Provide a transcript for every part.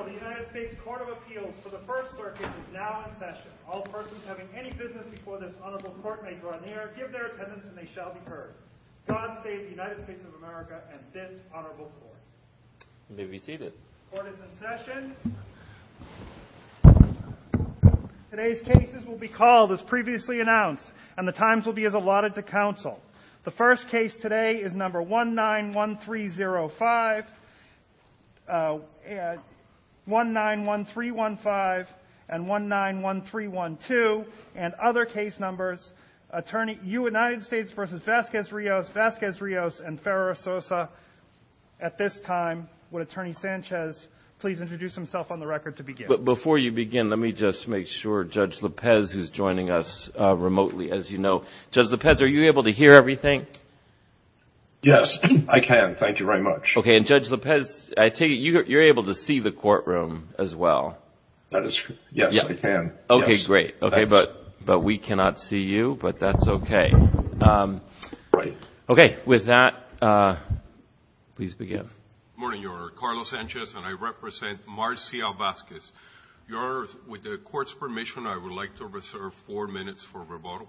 the United States Court of Appeals for the First Circuit is now in session. All persons having any business before this honorable court may draw near, give their attendance, and they shall be heard. God save the United States of America and this honorable court. You may be seated. Court is in session. Today's cases will be called as previously announced, and the times will be as allotted to counsel. The first case today is number 191305, 191315, and 191312, and other case numbers, United States versus Vasquez-Rios, and Ferrer-Sosa. At this time, would Attorney Sanchez please introduce himself on the record to begin? But before you begin, let me just make sure Judge Lopez, who's joining us remotely, as you know. Judge Lopez, are you able to hear everything? Yes, I can. Thank you very much. Okay, and Judge Lopez, I take it you're able to see the courtroom as well? That is, yes, yeah. I can. Okay, yes. Great. Okay, but we cannot see you, but that's okay. Right. Okay, with that, please begin. Good morning, Your Honor. Carlos Sanchez, and I represent Marcia Vasquez. Your Honor, with the court's permission, I would like to reserve 4 minutes for rebuttal.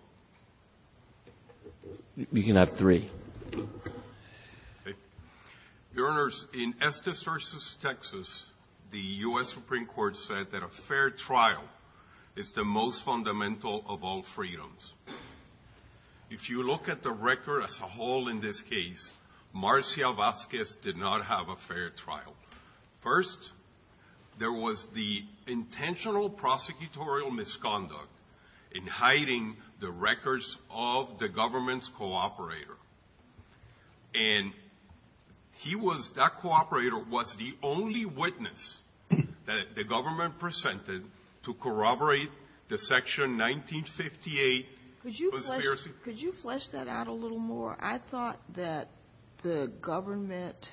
You can have 3. Okay. Your Honors, in Estes versus Texas, the U.S. Supreme Court said that a fair trial is the most fundamental of all freedoms. If you look at the record as a whole in this case, Marcia Vasquez did not have a fair trial. First, there was the intentional prosecutorial misconduct in hiding the records of the government's cooperator. And that cooperator was the only witness that the government presented to corroborate the Section 1958 conspiracy. Could you flesh that out a little more? I thought that the government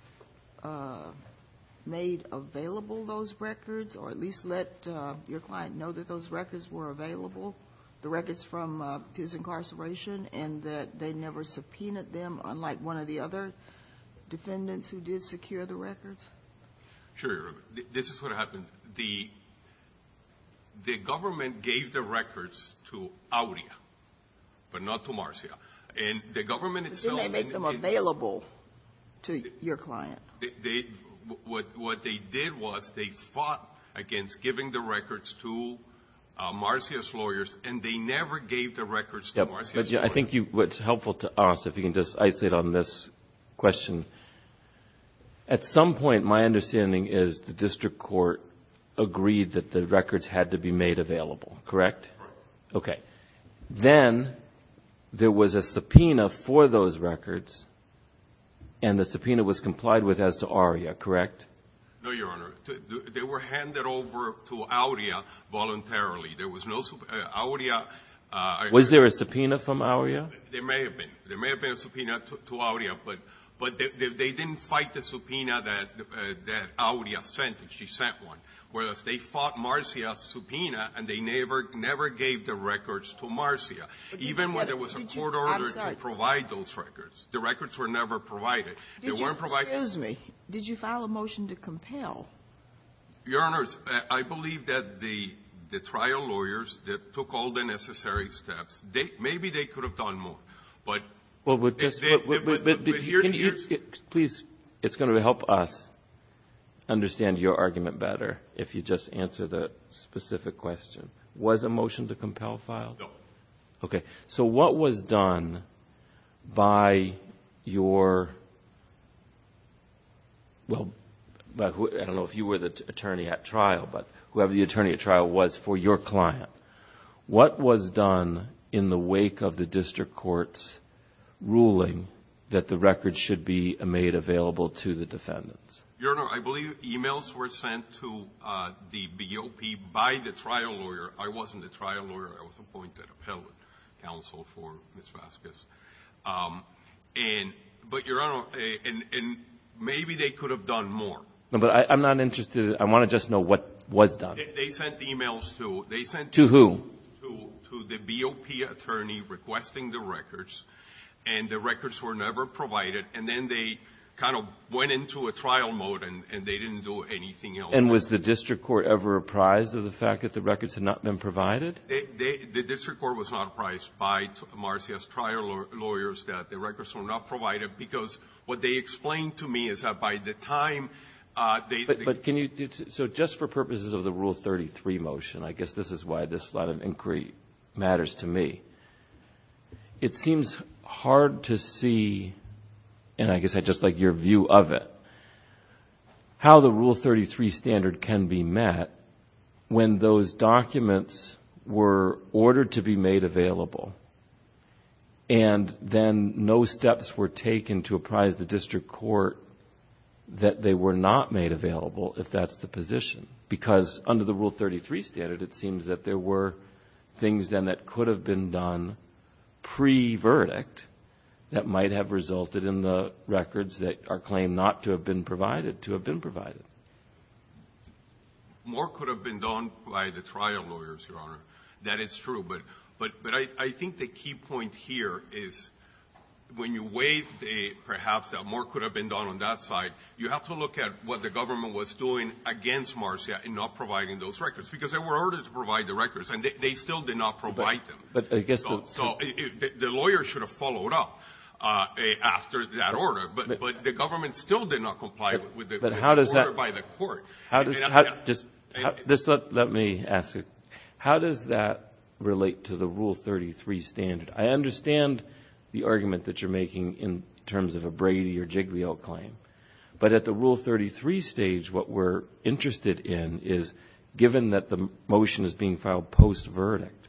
made available those records, or at least let your client know that those records were available, the records from his incarceration, and that they never subpoenaed them, unlike one of the other defendants who did secure the records? Sure. This is what happened. The government gave the records to Aurea, but not to Marcia. And the government itself... Didn't they make them available to your client? What they did was they fought against giving the records to Marcia's lawyers, and they never gave the records to Marcia's lawyers. I think what's helpful to us, if you can just isolate on this question, at some point my understanding is the district court agreed that the records had to be made available, correct? Right. Okay. Then there was a subpoena for those records, and the subpoena was complied with as to Aurea, correct? No, Your Honor. They were handed over to Aurea voluntarily. There was no Aurea. Was there a subpoena from Aurea? There may have been. There may have been a subpoena to Aurea, but they didn't fight the subpoena that Aurea sent, if she sent one. Whereas they fought Marcia's subpoena, and they never gave the records to Marcia, even when there was a court order to provide those records. The records were never provided. They weren't provided. Excuse me. Did you file a motion to compel? Your Honors, I believe that the trial lawyers that took all the necessary steps, maybe they could have done more, but... Well, please, it's going to help us understand your argument better if you just answer the specific question. Was a motion to compel filed? No. Okay. So what was done by your, I don't know if you were the attorney at trial, but whoever the attorney at trial was for your client, what was done in the wake of the district court's ruling that the records should be made available to the defendants? Your Honor, I believe emails were sent to the BOP by the trial lawyer. I wasn't the trial lawyer. I was appointed appellate counsel for Ms. Vasquez. But, Your Honor, and maybe they could have done more. No, but I'm not interested. I want to just know what was done. They sent emails to... To who? To the BOP attorney requesting the records, and the records were never provided. And then they kind of went into a trial mode and they didn't do anything else. And was the district court ever apprised of the fact that the records had not been provided? The district court was not apprised by Marcia's trial lawyers that the records were not provided, because what they explained to me is that by the time But can you, so just for purposes of the Rule 33 motion, I guess this is why this line of inquiry matters to me. It seems hard to see, and I guess I just like your view of it, how the Rule 33 standard can be met when those documents were ordered to be made available and then no steps were taken to apprise the district court that they were not made available, if that's the position. Because under the Rule 33 standard, it seems that there were things then that could have been done pre-verdict that might have resulted in the records that are claimed not to have been provided to have been provided. More could have been done by the trial lawyers, Your Honor. That is true. But I think the key point here is when you weigh perhaps that more could have been done on that side, you have to look at what the government was doing against Marcia in not providing those records, because they were ordered to provide the records, and they still did not provide them. But I guess the lawyer should have followed up after that order, but the government still did not comply with the order by the court. Let me ask you, how does that relate to the Rule 33 standard? I understand the argument that you're making in terms of a Brady or Giglio claim. But at the Rule 33 stage, what we're interested in is, given that the motion is being filed post-verdict,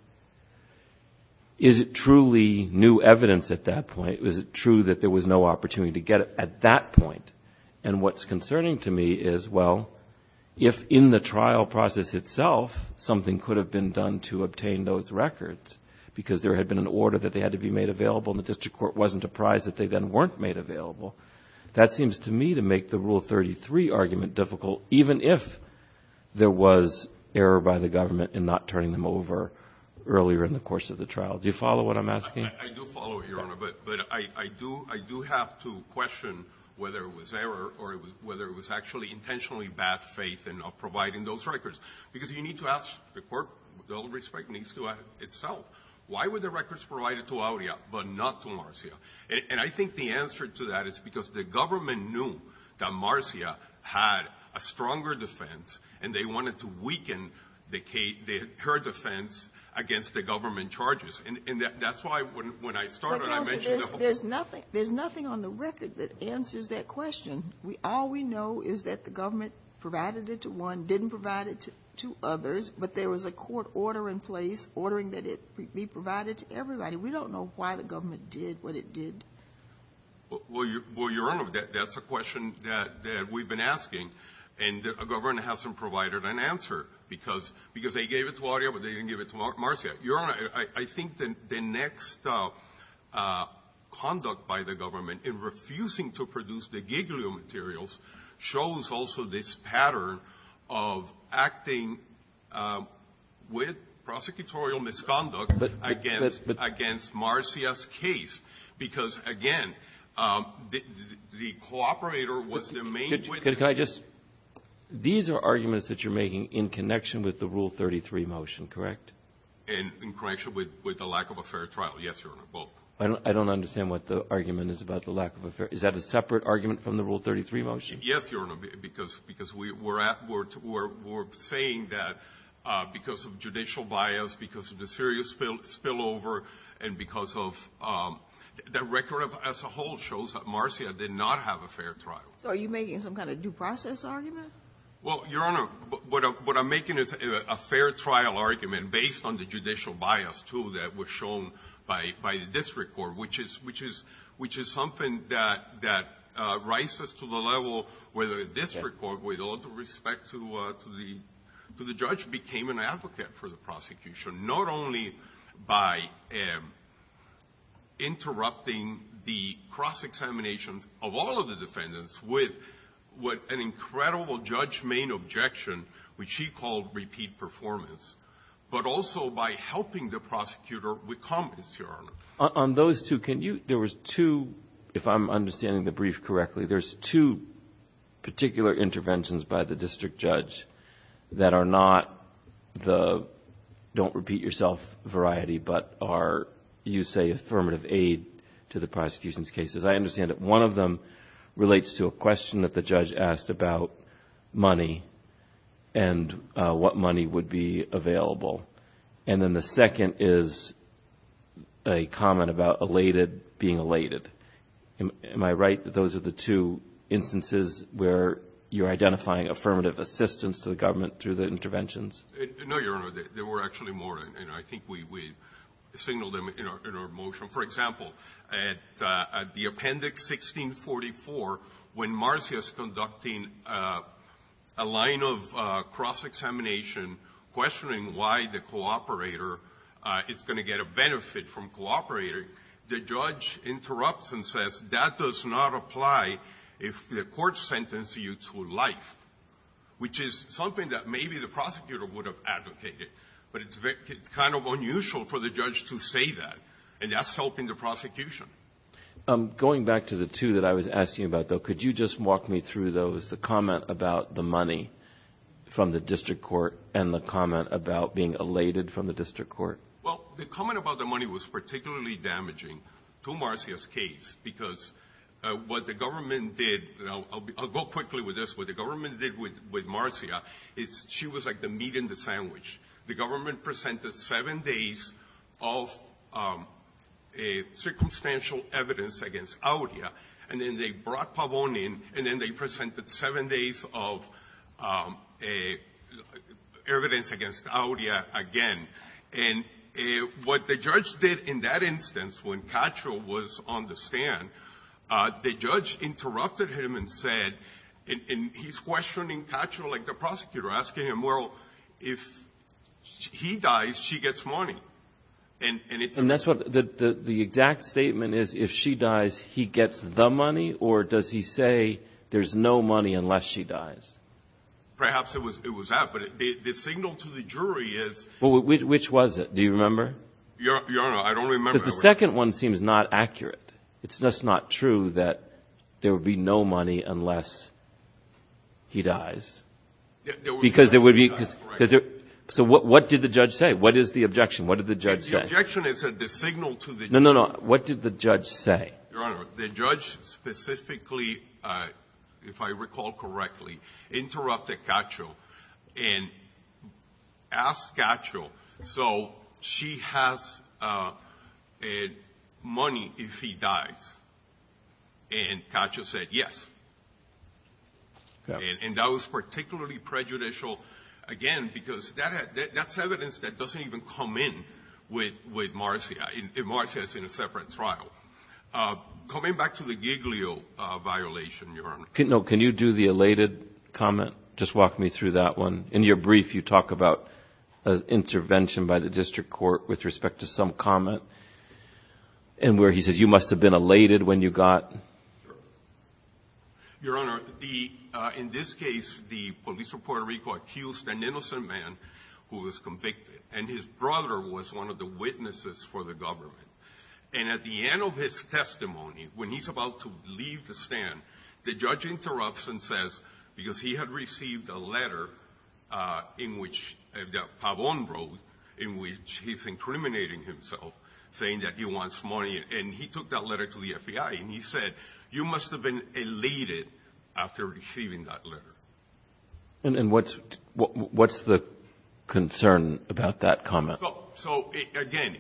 is it truly new evidence at that point? Is it true that there was no opportunity to get it at that point? And what's concerning to me is, well, if in the trial process itself something could have been done to obtain those records, because there had been an order that they had to be made available and the district court wasn't apprised that they then weren't made available, that seems to me to make the Rule 33 argument difficult, even if there was error by the government in not turning them over earlier in the course of the trial. Do you follow what I'm asking? I do follow it, Your Honor, but I do have to question whether it was error or whether it was actually intentionally bad faith in not providing those records. Because you need to ask, the court, with all respect, needs to ask itself, why were the records provided to Aurea but not to Marcia? And I think the answer to that is because the government knew that Marcia had a stronger defense, and they wanted to weaken her defense against the government charges. And that's why when I started, I mentioned the whole... There's nothing on the record that answers that question. All we know is that the government provided it to one, didn't provide it to others, but there was a court order in place ordering that it be provided to everybody. We don't know why the government did what it did. Well, Your Honor, that's a question that we've been asking, and the government hasn't provided an answer because they gave it to Aurea, but they didn't give it to Marcia. Your Honor, I think the next conduct by the government in refusing to produce the Giglio materials shows also this pattern of acting with prosecutorial misconduct against Marcia's case. Because, again, the cooperator was the main witness. Can I just... These are arguments that you're making in connection with the Rule 33 motion, correct? And in connection with the lack of a fair trial. Yes, Your Honor, both. I don't understand what the argument is about the lack of a fair... Is that a separate argument from the Rule 33 motion? Yes, Your Honor, because we're saying that because of judicial bias, because of the serious spillover, and because of the record as a whole shows that Marcia did not have a fair trial. So are you making some kind of due process argument? Well, Your Honor, what I'm making is a fair trial argument based on the judicial bias, too, that was shown by the district court, which is something that rises to the level where the district court, with all due respect to the judge, became an advocate for the prosecution, not only by interrupting the cross-examination of all of the defendants with what an incredible judge-made objection, which he called repeat performance, but also by helping the prosecutor with comments, Your Honor. On those two, there was two if I'm understanding the brief correctly, there's two particular interventions by the district judge that are not the don't repeat yourself variety, but are, you say, affirmative aid to the prosecution's cases. I understand that one of them relates to a question that the judge asked about money and what money would be available. And then the second is a comment about being elated. Am I right that those are the two instances where you're identifying affirmative assistance to the government through the interventions? No, Your Honor. There were actually more, and I think we signaled them in our motion. For example, at the Appendix 1644, when Marcia is conducting a line of cross-examination questioning why the cooperator is going to get a benefit from cooperating, the judge interrupts and says, that does not apply if the court sentenced you to life, which is something that maybe the prosecutor would have advocated. But it's kind of unusual for the judge to say that, and that's helping the prosecution. Going back to the two that I was asking about, though, could you just walk me through those, the comment about the money from the district court and the comment about being elated from the district court? Well, the comment about the money was particularly damaging to Marcia's case because what the government did, and I'll go quickly with this, what the government did with Marcia is she was like the meat in the sandwich. The government presented 7 days of circumstantial evidence against Aurea, and then they brought Pavon in, and then they presented 7 days of evidence against Aurea again. And what the judge did in that instance when Cacho was on the stand, the judge interrupted him and said, and he's questioning Cacho like the prosecutor, asking him, well, if he dies, she gets money. And that's what the exact statement is, if she dies, he gets the money, or does he say there's no money unless she dies? Perhaps it was that, but the signal to the jury is... Well, which was it? Do you remember? Your Honor, I don't remember. Because the second one seems not accurate. It's just not true that there would be no money unless he dies. Because there would be... So what did the judge say? What is the objection? What did the judge say? The objection is that the signal to the... No. What did the judge say? Your Honor, the judge specifically, if I recall correctly, interrupted Cacho and asked Cacho, so she has money if he dies. And Cacho said yes. Okay. And that was particularly prejudicial, again, because that's evidence that doesn't even come in with Marcia. Marcia is in a separate trial. Coming back to the Giglio violation, Your Honor. Can you do the elated comment? Just walk me through that one. In your brief, you talk about an intervention by the district court with respect to some comment, and where he says you must have been elated when you got... Sure. Your Honor, in this case, the police of Puerto Rico accused an innocent man who was convicted, and his brother was one of the witnesses for the government. And at the end of his testimony, when he's about to leave the stand, the judge interrupts and says, because he had received a letter in which that Pavon wrote, in which he's incriminating himself, saying that he wants money, and he took that letter to the FBI, and he said, you must have been elated after receiving that letter. And what's the concern about that comment? So again,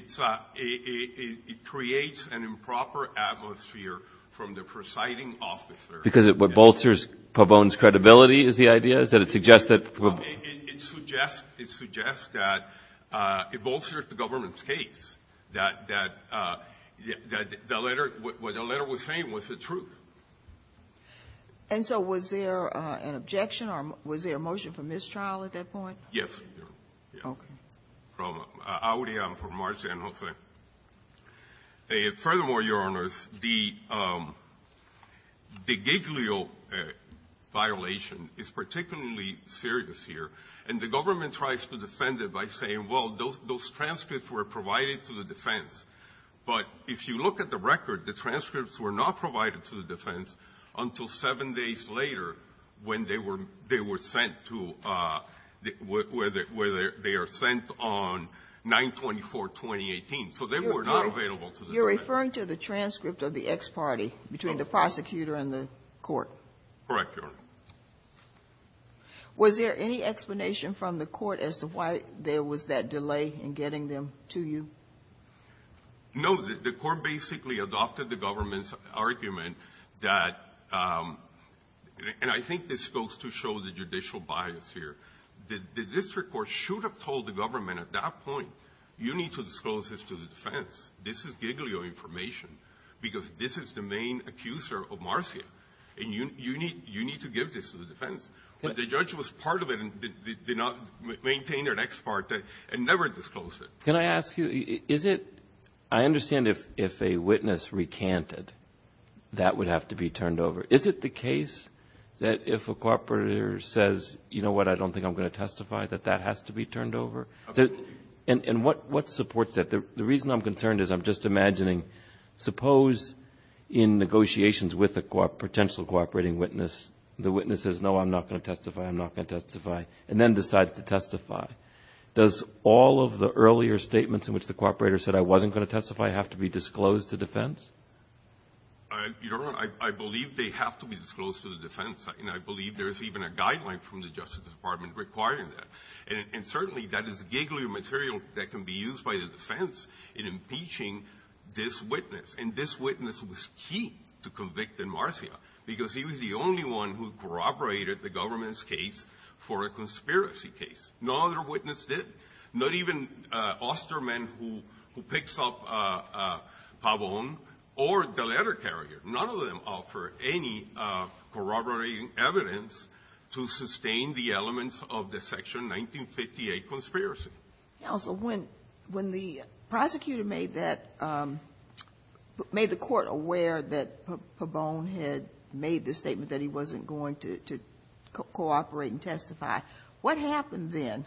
it creates an improper atmosphere from the presiding officer. Because what bolsters Pavon's credibility is the idea? Is that it suggests that... It suggests that it bolsters the government's case, that the letter, what the letter was saying was the truth. And so was there an objection, or was there a motion for mistrial at that point? Yes. Yeah. Okay. From Aurea and from Marcia and Jose. Furthermore, Your Honors, the Giglio violation is particularly serious here, and the government tries to defend it by saying, well, those transcripts were provided to the defense But if you look at the record, the transcripts were not provided to the defense until 7 days later, when they were sent to where they are sent on 9/24/2018. So they were not available to the You're defense. referring to the transcript of the ex parte between the prosecutor and the court. Correct, Your Honor. Was there any explanation from the court as to why there was that delay in getting them to you? No, the court basically adopted the government's argument that, and I think this goes to show the judicial bias here. The district court should have told the government at that point, you need to disclose this to the defense. This is Giglio information, because this is the main accuser of Marcia, and you need to give this to the defense. But the judge was part of it and did not maintain an ex parte and never disclosed it. Can I ask you, is it, I understand if a witness recanted, that would have to be turned over. Is it the case that if a cooperator says, you know what, I don't think I'm going to testify, that has to be turned over? Absolutely. And what supports that? The reason I'm concerned is I'm just imagining, suppose in negotiations with a potential cooperating witness, the witness says, no, I'm not going to testify, I'm not going to testify, and then decides to testify. Does all of the earlier statements in which the cooperator said I wasn't going to testify have to be disclosed to defense? Your Honor, I believe they have to be disclosed to the defense, and I believe there's even a guideline from the Justice Department requiring that. And certainly that is Giglio material that can be used by the defense in impeaching this witness. And this witness was key to convicting Marcia, because he was the only one who corroborated the government's case for a conspiracy case. No other witness did. Not even Osterman, who picks up Pavon, or the letter carrier. None of them offer any corroborating evidence to sustain the elements of the Section 1958 conspiracy. Counsel, when the prosecutor made that, made the court aware that Pabon had made the statement that he wasn't going to cooperate and testify, what happened then?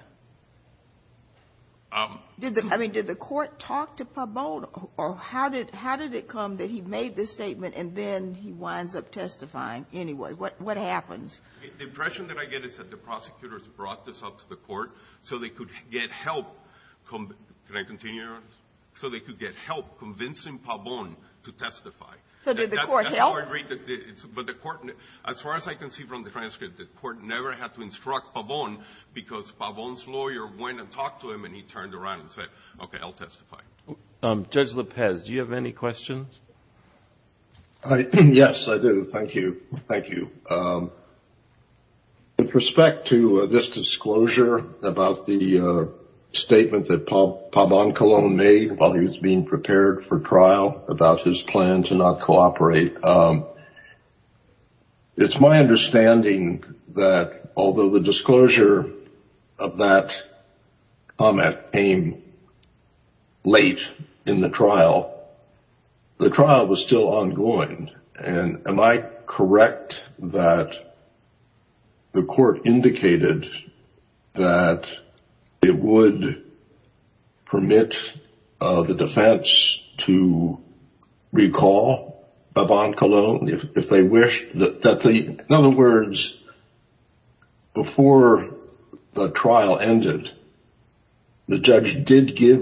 Did the court talk to Pabon, or how did it come that he made this statement and then he winds up testifying anyway? What happens? The impression that I get is that the prosecutors brought this up to the court so they could get help. Can I continue, Your Honor? So they could get help convincing Pabon to testify. So did the court help? That's how I read but the court, as far as I can see from the transcript, the court never had to instruct Pabon, because Pabon's lawyer went and talked to him and he turned around and said, okay, I'll testify. Judge Lopez, do you have any questions? Yes, I do. Thank you. Thank you. With respect to this disclosure about the statement that Pabon Colon made while he was being prepared for trial about his plan to not cooperate, it's my understanding that although the disclosure of that comment came late in the trial was still ongoing. And am I correct that the court indicated that it would permit the defense to recall Pabon Colon if they wished? In other words, before the trial ended, the judge did give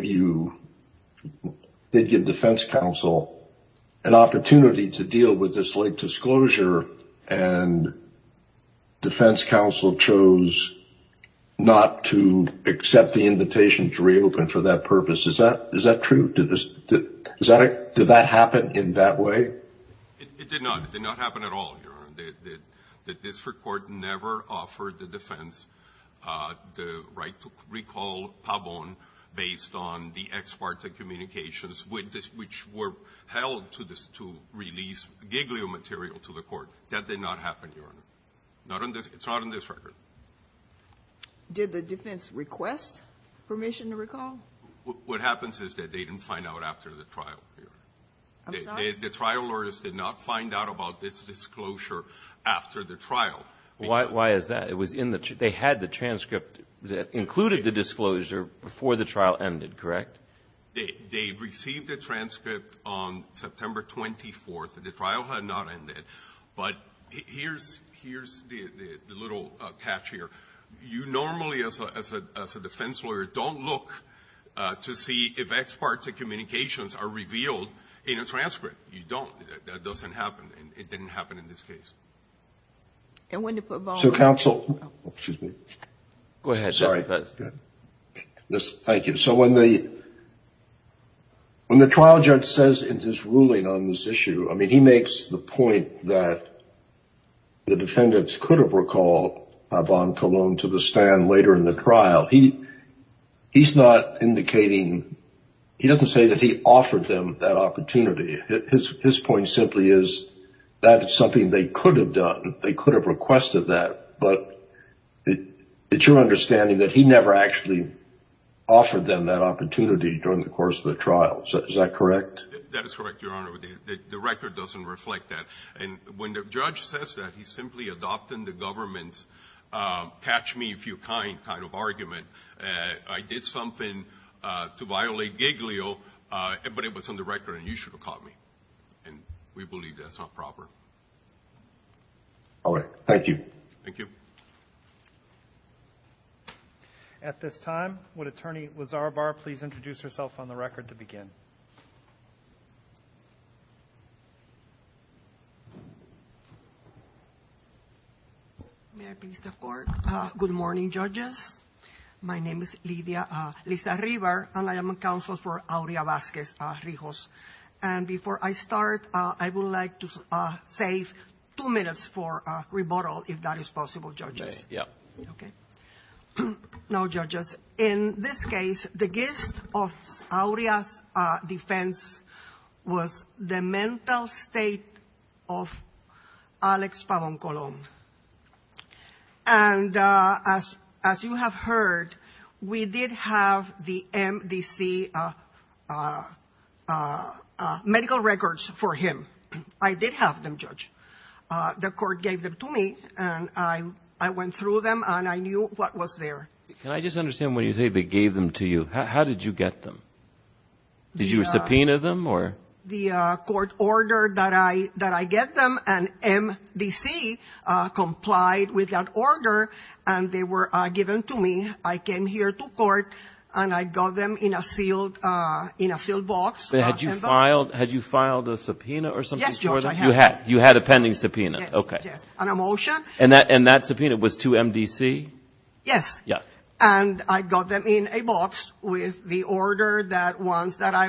defense counsel an opportunity to deal with this late disclosure, and defense counsel chose not to accept the invitation to reopen for that purpose. Is that true? Did that happen in that way? It did not. It did not happen at all, Your Honor. The district court never offered the defense the right to recall Pabon based on the ex parte communications which were held to release Giglio material to the court. That did not happen, Your Honor. It's not on this record. Did the defense request permission to recall? What happens is that they didn't find out after the trial, Your Honor. I'm sorry? The trial lawyers did not find out about this disclosure after the trial. Why is that? It was they had the transcript that included the disclosure before the trial ended, correct? They received the transcript on September 24th. The trial had not ended. But here's the little catch here. You normally, as a defense lawyer, don't look to see if ex parte communications are revealed in a transcript. You don't. That doesn't happen, and it didn't happen in this case. And when the Pavone... So, counsel, excuse me. Go ahead. Sorry. Justice. Thank you. So when the trial judge says in his ruling on this issue, I mean, he makes the point that the defendants could have recalled Pavon Colon to the stand later in the trial. He's not indicating, he doesn't say that he offered them that opportunity. His point simply is that it's something they could have done. They could have requested that, but it's your understanding that he never actually offered them that opportunity during the course of the trial. Is that correct? That is correct, Your Honor. The record doesn't reflect that. And when the judge says that, he's simply adopting the government's catch me if you kind of argument. I did something to violate Giglio, but it was on the record and you should have caught me. And we believe that's not proper. All right. Thank you. Thank you. At this time, would Attorney Lazarbar please introduce herself on the record to begin? May I please the court? Good morning, judges. My name is Lisa River, and I am counsel for Aurea Vasquez Rijos. And before I start, I would like to save 2 minutes for rebuttal, if that is possible, judges. Yeah. Okay. Now, judges, in this case, the gist of Aurea's defense was the mental state of Alex Pavon Colon. And as you have heard, we did have the MDC medical records for him. I did have them, Judge. The court gave them to me, and I went through them, and I knew what was there. Can I just understand when you say they gave them to you, how did you get them? Did you subpoena them, or? The court ordered that I get them, and MDC complied with that order, and they were given to me. I came here to court, and I got them in a sealed box. But had you filed a subpoena or something? Yes, Judge, for them? I have. You had a pending subpoena. Yes, okay. Yes, and a motion. And that subpoena was to MDC? Yes. Yes. And I got them in a box with the order that once that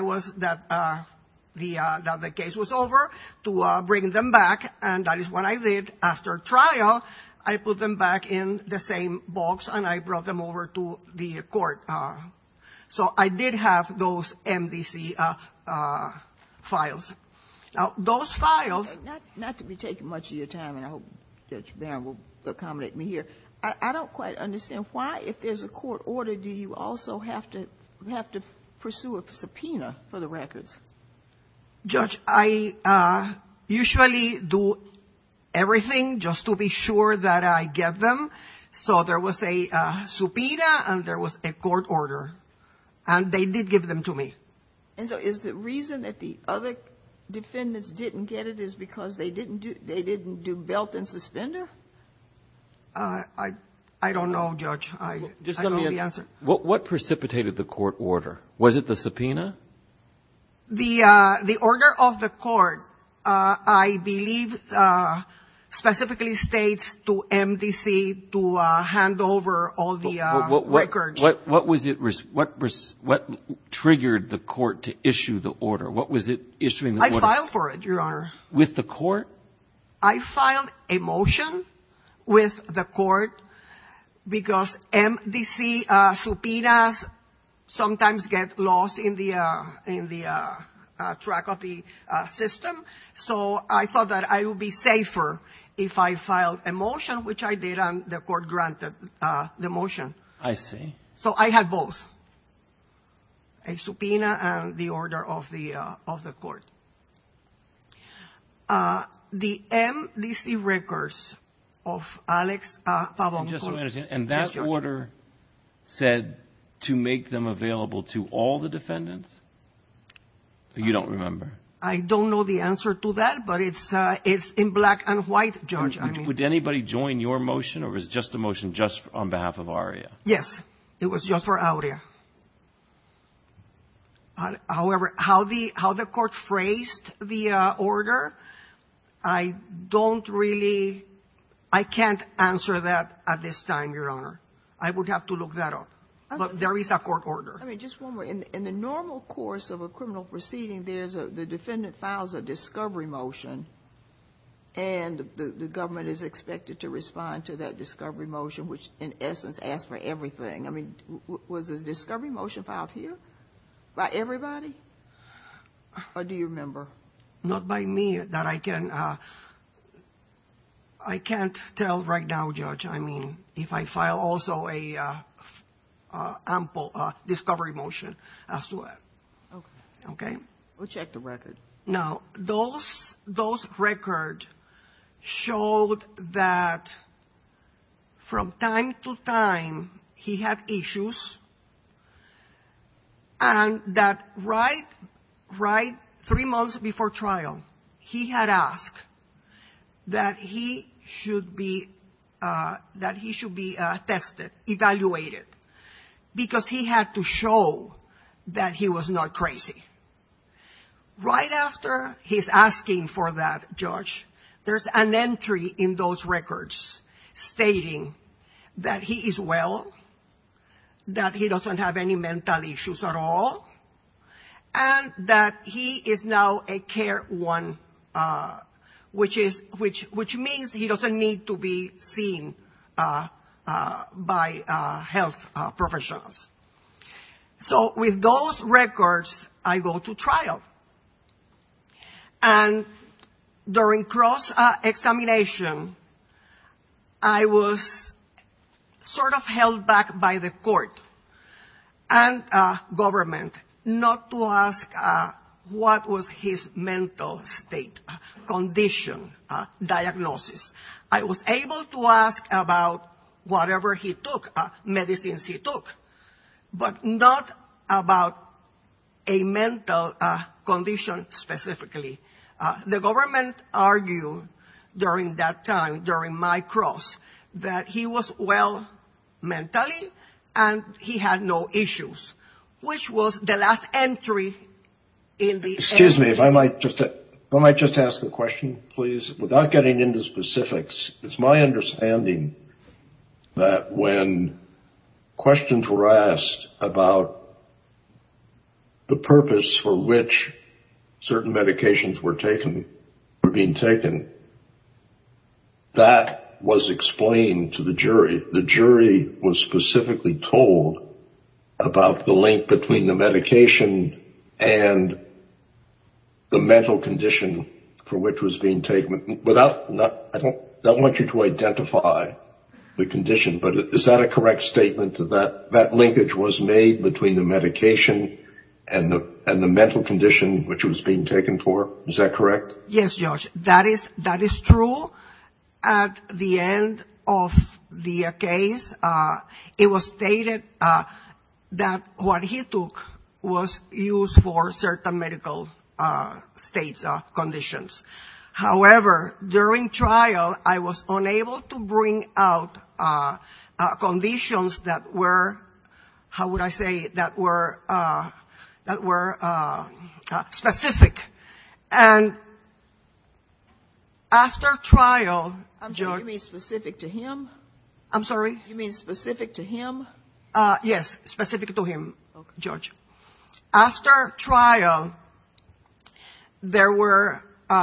the case was over, to bring them back, and that is what I did. After trial, I put them back in the same box, and I brought them over to the court. So I did have those MDC files. Now, those files... Not to be taking much of your time, and I hope Judge Barron will accommodate me here. I don't quite understand why, if there's a court order, do you also have to pursue a subpoena for the records? Judge, I usually do everything just to be sure that I get them. So there was a subpoena and there was a court order, and they did give them to me. And so is the reason that the other defendants didn't get it is because they didn't do belt and suspender? I don't know, Judge. I don't know the answer. What precipitated the court order? Was it the subpoena? The order of the court, I believe, specifically states to MDC to hand over all the records. What was it? What triggered the court to issue the order? What was it issuing the order? I filed for it, Your Honor. With the court? I filed a motion with the court because MDC subpoenas sometimes get lost in the track of the system. So I thought that I would be safer if I filed a motion, which I did, and the court granted the motion. I see. So I had both, a subpoena and the order of the court. The MDC records of Alex Pavon. Just so I understand, and that Yes, order said to make them available to all the defendants? You don't remember? I don't know the answer to that, but it's in black and white, Judge. Would anybody join your motion, or was it just a motion just on behalf of Aurea? Yes, it was just for Aurea. However, how the court phrased the order, I can't answer that at this time, Your Honor. I would have to look that up. But there is a court order. I mean, just one more. In the normal course of a criminal proceeding, the defendant files a discovery motion, and the government is expected to respond to that discovery motion, which in essence asks for everything. I mean, was the discovery motion filed here by everybody? Or do you remember? Not by me that I can't tell right now, Judge. I mean, if I file also a ample discovery motion as well. Okay? We'll check the record. Now, those records showed that from time to time he had issues, and that right 3 months before trial, he had asked that he should be tested, evaluated, because he had to show that he was not crazy. Right after he's asking for that, Judge, there's an entry in those records stating that he is well, that he doesn't have any mental issues at all, and that he is now a Care 1, which means he doesn't need to be seen by health professionals. So with those records, I go to trial. And during cross-examination, I was sort of held back by the court and government not to ask what was his mental state, condition, diagnosis. I was able to ask about whatever he took, medicines he took, but not about a mental condition specifically. The government argued during that time, during my cross, that he was well mentally and he had no issues, which was the last entry in the... Excuse me, if I might just ask a question, please, without getting into specifics. It's my understanding that when questions were asked about the purpose for which certain medications were being taken, that was explained to the jury. The jury was specifically told about the link between the medication and the mental condition for which was being taken. I don't want you to identify the condition, but is that a correct statement that linkage was made between the medication and the mental condition which was being taken for? Is that correct? Yes, Judge. That is true. At the end of the case, it was stated that what he took was used for certain medical states, conditions. However, during trial, I was unable to bring out conditions that were, how would I say, that were specific. And after trial, Judge, you mean specific to him? I'm sorry? You mean specific to him? Yes, specific to him, okay. Judge. After trial, there were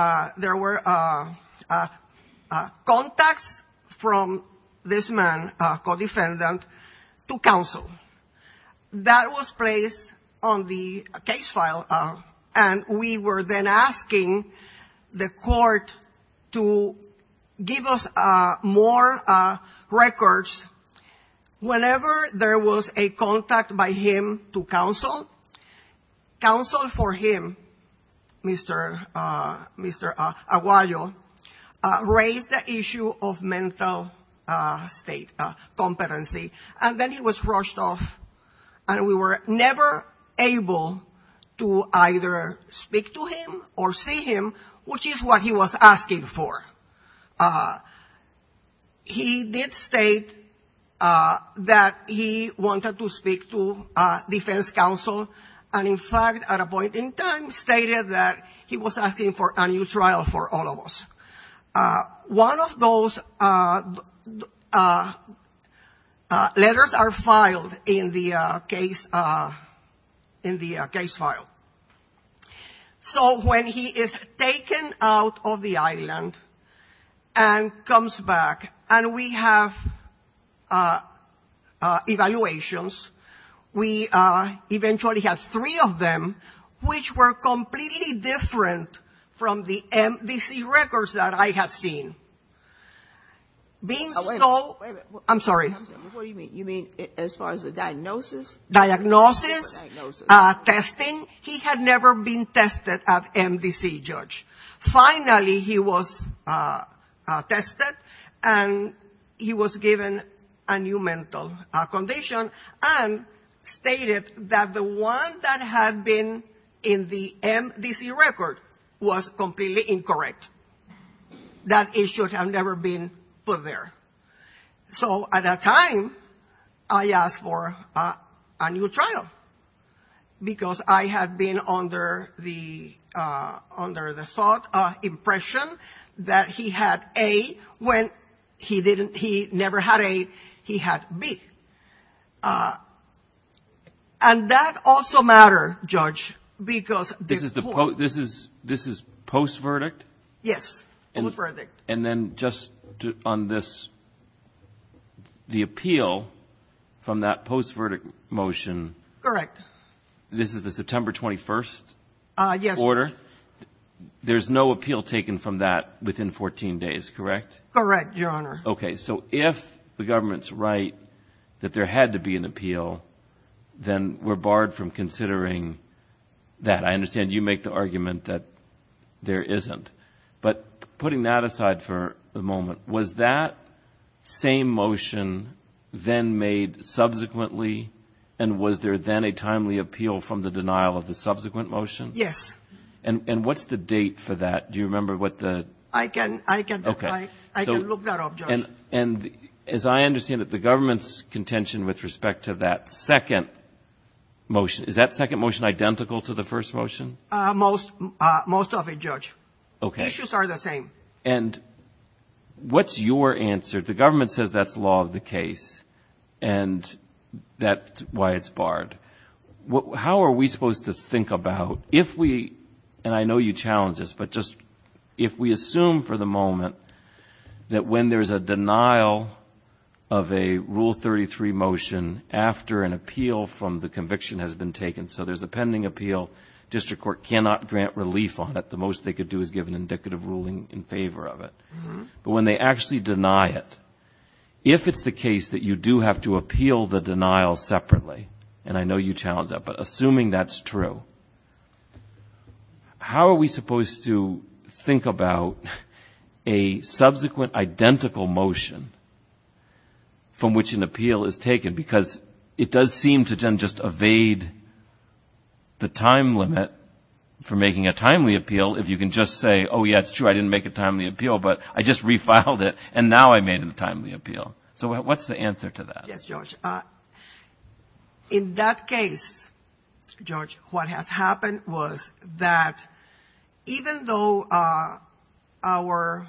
contacts from this man, co-defendant, to counsel. That was placed on the case file, and we were then asking the court to give us more records. Whenever there was a contact by him to counsel for him, Mr. Aguayo, raised the issue of mental state, competency, and then he was rushed off, and we were never able to either speak to him or see him, which is what he was asking for. He did state that he wanted to speak to defense counsel, and in fact, at a point in time, stated that he was asking for a new trial for all of us. One of those letters are filed in the case file. So when he is taken out of the island and comes back, and we have evaluations, we eventually had 3 of them, which were completely different from the MDC records that I had seen. I'm sorry. What do you mean? You mean as far as the diagnosis? Diagnosis. Testing. He had never been tested at MDC, Judge. Finally, he was tested, and he was given a new mental condition, and stated that the one that had been in the MDC record was completely incorrect, that it should have never been put there. So at that time, I asked for a new trial, because I had been under the impression that he had A when he never had A, he had B. And that also mattered, Judge, because this is post verdict? Yes, post verdict. And then just on this, the appeal from that post verdict motion. Correct. This is the September 21st yes, order. There's no appeal taken from that within 14 days, correct? Correct, Your Honor. Okay, so if the government's right that there had to be an appeal, then we're barred from considering that. I understand you make the argument that there isn't. But putting that aside for the moment, was that same motion then made subsequently, and was there then a timely appeal from the denial of the subsequent motion? Yes. And what's the date for that? Do you remember what the... I can Okay. I can look that up, Judge. And as I understand it, the government's contention with respect to that second motion, is that second motion identical to the first motion? Most of it, Judge. Okay. Issues are the same. And what's your answer? The government says that's law of the case, and that's why it's barred. How are we supposed to think about, if we, and I know you challenge this, but just if we assume for the moment that when there's a denial of a Rule 33 motion after an appeal from the conviction has been taken, so there's a pending appeal, district court cannot grant relief on it. The most they could do is give an indicative ruling in favor of it. Mm-hmm. But when they actually deny it, if it's the case that you do have to appeal the denial separately, and I know you challenge that, but assuming that's true, how are we supposed to think about a subsequent identical motion from which an appeal is taken? Because it does seem to then just evade the time limit for making a timely appeal if you can just say, oh, yeah, it's true, I didn't make a timely appeal, but I just refiled it, and now I made a timely appeal. So what's the answer to that? Yes, Judge. In that case, Judge, what has happened was that even though our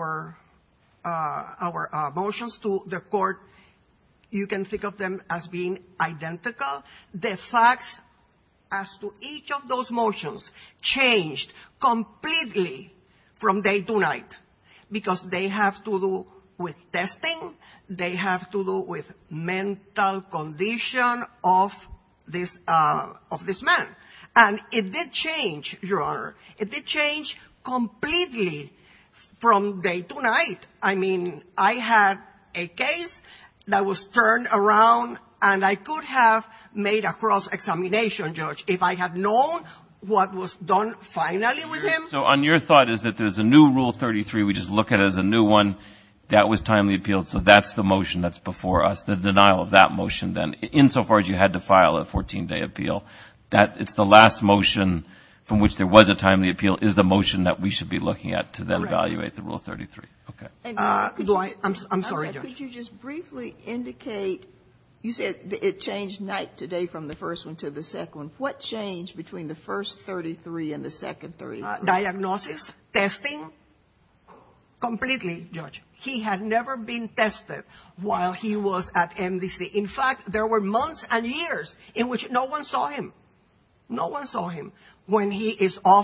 motions to the court, you can think of them as being identical, the facts as to each of those motions changed completely from day to night, because they have to do with testing, they have to do with mental condition of this man. And it did change, Your Honor. It did change completely from day to night. I mean, I had a case that was turned around, and I could have made a cross-examination, Judge, if I had known what was done finally with him. So on your thought is that there's a new Rule 33, we just look at it as a new one, that was timely appealed, so that's the motion that's before us, the denial of that motion then, insofar as you had to file a 14-day appeal. that it's the last motion from which there was a timely appeal is the motion that we should be looking at to then evaluate the Rule 33. Okay. I'm sorry, Judge. Could you just briefly indicate, you said it changed night to day from the first one to the second one. What changed between the first 33 and the second 33? Diagnosis, testing, completely, Judge. He had never been tested while he was at MDC. In fact, there were months and years in which no one saw him. No one saw him. When he is off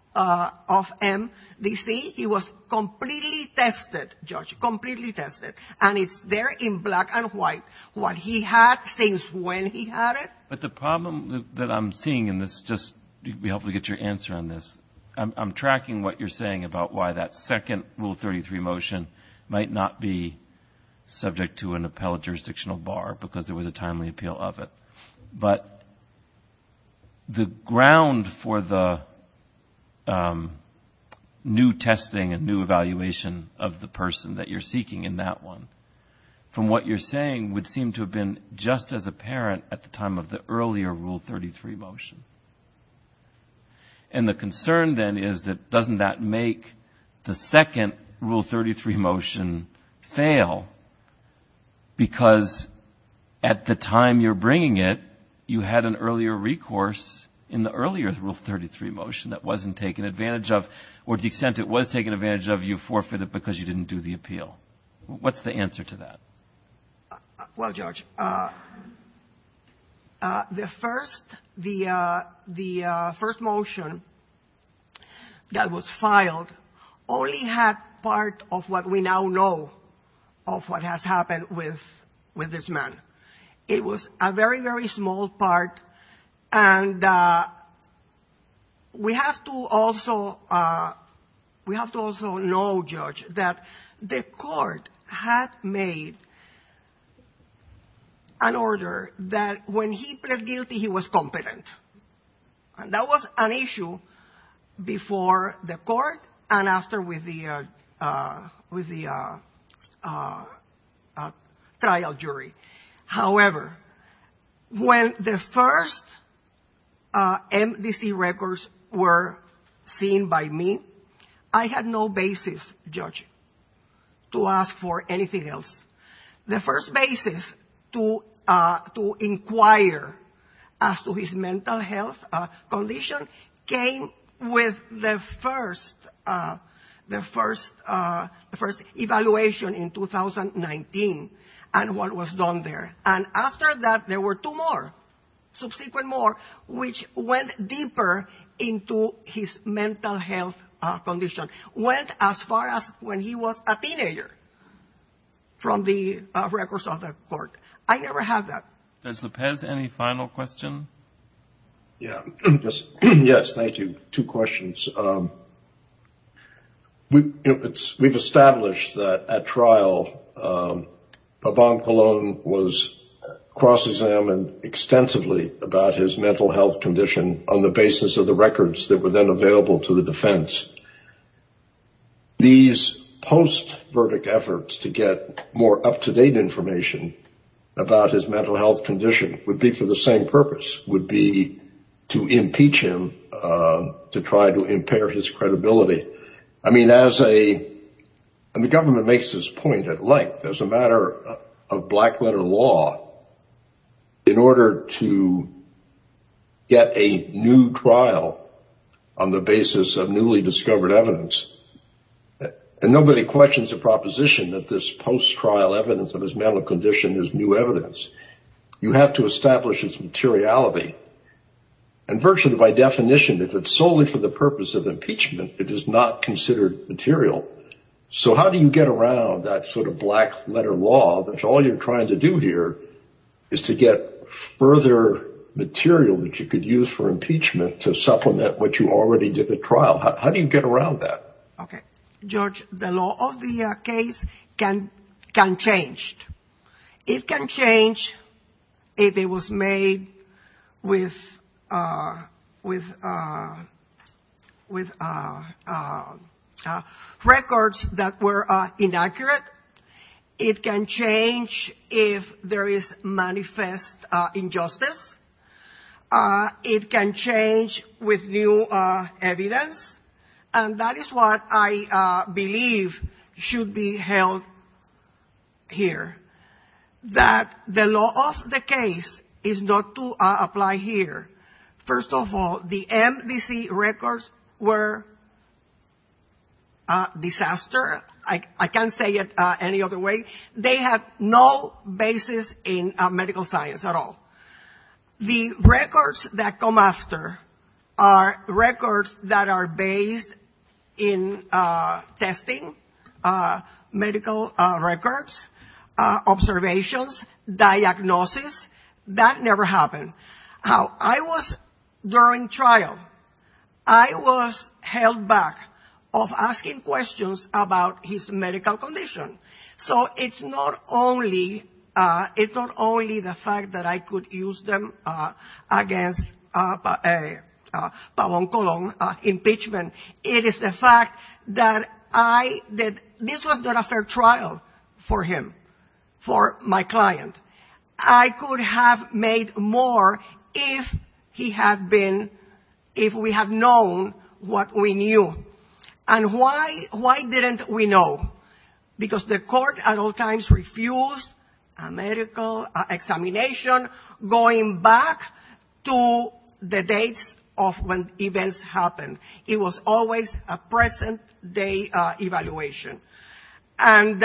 MDC, he was completely tested, Judge, completely tested. And it's there in black and white what he had since when he had it. But the problem that I'm seeing in this, just we hopefully get your answer on this. I'm tracking what you're saying about why that second Rule 33 motion might not be subject to an appellate jurisdictional bar because there was a timely appeal of it. But the ground for the new testing and new evaluation of the person that you're seeking in that one, from what you're saying, would seem to have been just as apparent at the time of the earlier Rule 33 motion. And the concern then is that doesn't that make the second Rule 33 motion fail because at the time you're bringing it, you had an earlier recourse in the earlier Rule 33 motion that wasn't taken advantage of, or to the extent it was taken advantage of, you forfeited because you didn't do the appeal. What's the answer to that? Well, Judge, the first motion that was filed only had part of what we now know of what has happened with this man. It was a very, very small part, and we have to also know, Judge, that the court had made an order that when he pled guilty, he was competent. And that was an issue before the court and after with the trial jury. However, when the first MDC records were seen by me, I had no basis, Judge, to ask for anything else. The first basis to inquire as to his mental health condition came with the first evaluation in 2019 and what was done there. And after that, there were two more, subsequent more, which went deeper into his mental health condition, went as far as when he was a teenager from the records of the court. I never had that. Judge Lopez, any final question? Yeah. Yes, thank you. Two questions. We've established that at trial, Pavan Colon was cross-examined extensively about his mental health condition on the basis of the records that were then available to the defense. These post-verdict efforts to get more up-to-date information about his mental health condition would be for the same purpose, would be to impeach him, to try to impair his credibility. I mean, and the government makes this point at length, as a matter of black letter law, in order to get a new trial on the basis of newly discovered evidence, and nobody questions the proposition that this post-trial evidence of his mental condition is new evidence, you have to establish its materiality. And virtually by definition, if it's solely for the purpose of impeachment, it is not considered material. So how do you get around that sort of black letter law that all you're trying to do here is to get further material that you could use for impeachment to supplement what you already did at trial? How do you get around that? Okay. Judge, the law of the case can change. It can change if it was made with records that were inaccurate. It can change if there is manifest injustice. It can change with new evidence, and that is what I believe should be held here. That the law of the case is not to apply here. First of all, the MDC records were a disaster. I can't say it any other way. They had no basis in medical science at all. The records that come after are records that are based in testing, medical records, observations, diagnosis. That never happened. During trial, I was held back of asking questions about his medical condition. So it's not only the fact that I could use them against Pavon Colon impeachment. It is the fact that this was not a fair trial for him, for my client. I could have made more if we had known what we knew. And why didn't we know? Because the court at all times refused a medical examination going back to the dates of when events happened. It was always a present day evaluation. And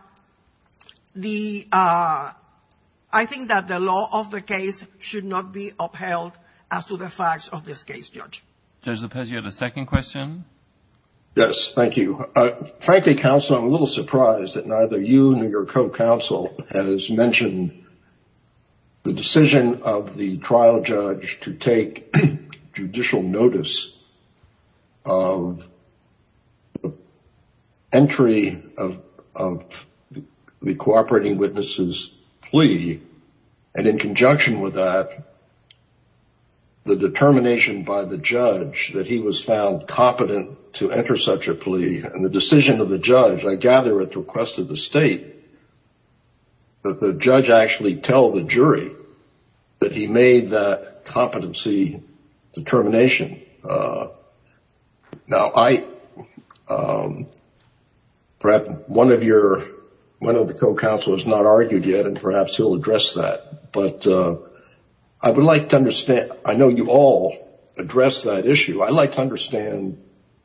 I think that the law of the case should not be upheld as to the facts of this case, Judge. Judge Lopez, you had a second question? Yes, thank you. Frankly, counsel, I'm a little surprised that neither you nor your co-counsel has mentioned the decision of the trial judge to take judicial notice of the entry of the cooperating witness's plea, and in conjunction with that, the determination by the judge that he was found competent to enter such a plea, and the decision of the judge, I gather at the request of the state, that the judge actually tell the jury that he made that competency determination. Now, perhaps one of the co-counsel has not argued yet, and perhaps he'll address that. But I would like to understand, I know you all address that issue. I'd like to understand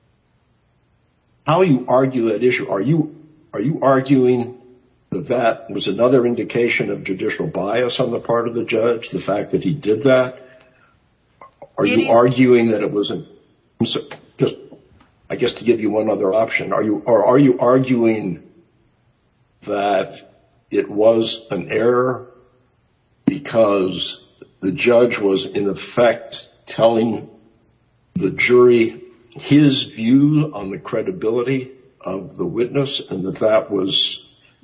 how you argue that issue. Are you arguing that that was another indication of judicial bias on the part of the judge, the fact that he did that? Are you arguing that it wasn't, just, I guess to give you one other option, are you arguing that it was an error because the judge was in effect telling the jury his view on the credibility of the witness, and that was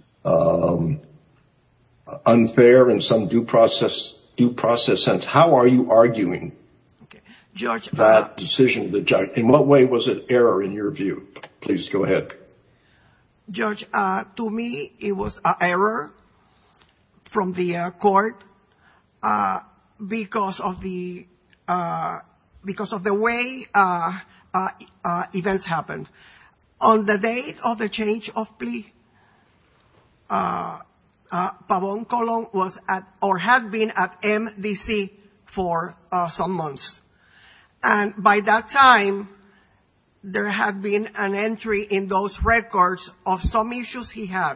unfair in some due process sense? How are you arguing Judge, that decision of the judge? In what way was it error in your view? Please go ahead. Judge, to me, it was an error from the court because of the way events happened. On the date of the change of plea, Pavon Colon was had been at MDC for some months. And by that time, there had been an entry in those records of some issues he had.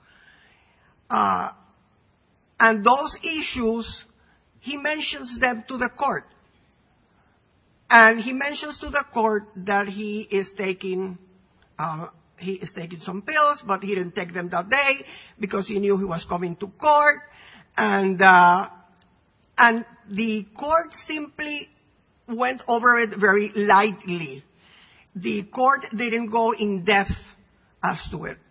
And those issues, he mentions them to the court. And he mentions to the court that he is taking some pills, but he didn't take them that day because he knew he was coming to court. And the court simply went over it very lightly. The court didn't go in depth as to it.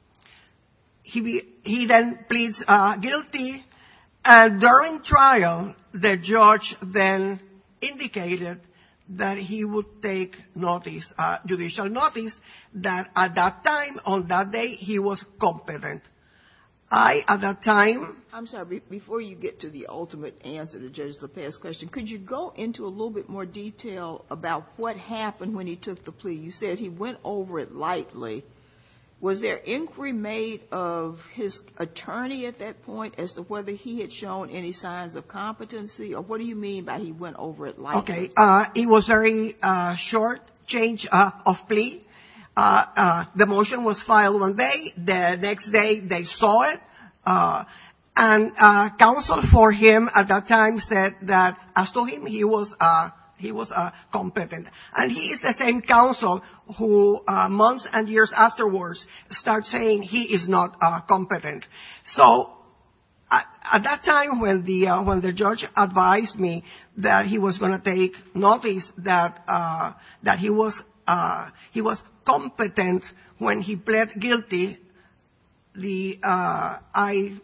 He then pleads guilty, and during trial, the judge then indicated that he would take notice, judicial notice, that at that time, on that day, he was competent. At that time, I'm sorry, before you get to the ultimate answer to Judge Lopez's question, could you go into a little bit more detail about what happened when he took the plea? You said he went over it lightly. Was there inquiry made of his attorney at that point as to whether he had shown any signs of competency? Or what do you mean by he went over it lightly? Okay, it was very short change of plea. The motion was filed one day. The next day they saw it. And counsel for him at that time said that as to him, he was competent. And he is the same counsel who months and years afterwards start saying he is not competent. So at that time when the judge advised me that he was going to take notice that he was competent when he pled guilty, I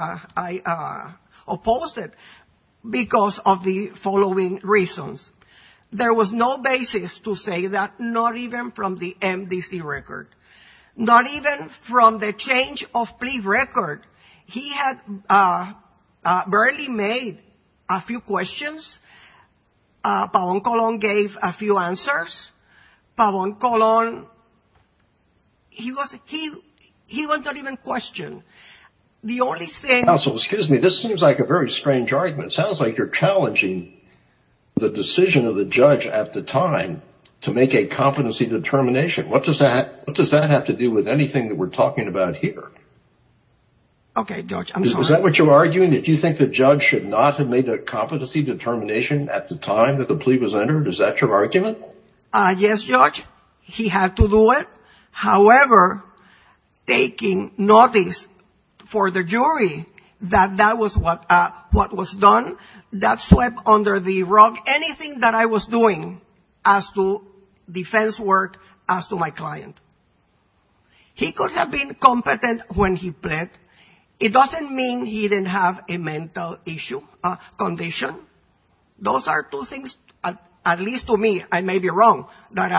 opposed it because of the following reasons. There was no basis to say that, not even from the MDC record, not even from the change of plea record. He had barely made a few questions. Pavon Colon gave a few answers. Pavon Colon, he was not even questioned. The only thing... Counsel, excuse me, this seems like a very strange argument. It sounds like you're challenging the decision of the judge at the time to make a competency determination. What does that have to do with anything that we're talking about here? Okay, Judge, I'm sorry. Is that what you're arguing, that you think the judge should not have made a competency determination at the time that the plea was entered? Is that your argument? Yes, Judge, he had to do it. However, taking notice for the jury that was what was done, that swept under the rug anything that I was doing as to defense work as to my client. He could have been competent when he pled. It doesn't mean he didn't have a mental issue, condition. Those are two things, at least to me, I may be wrong, that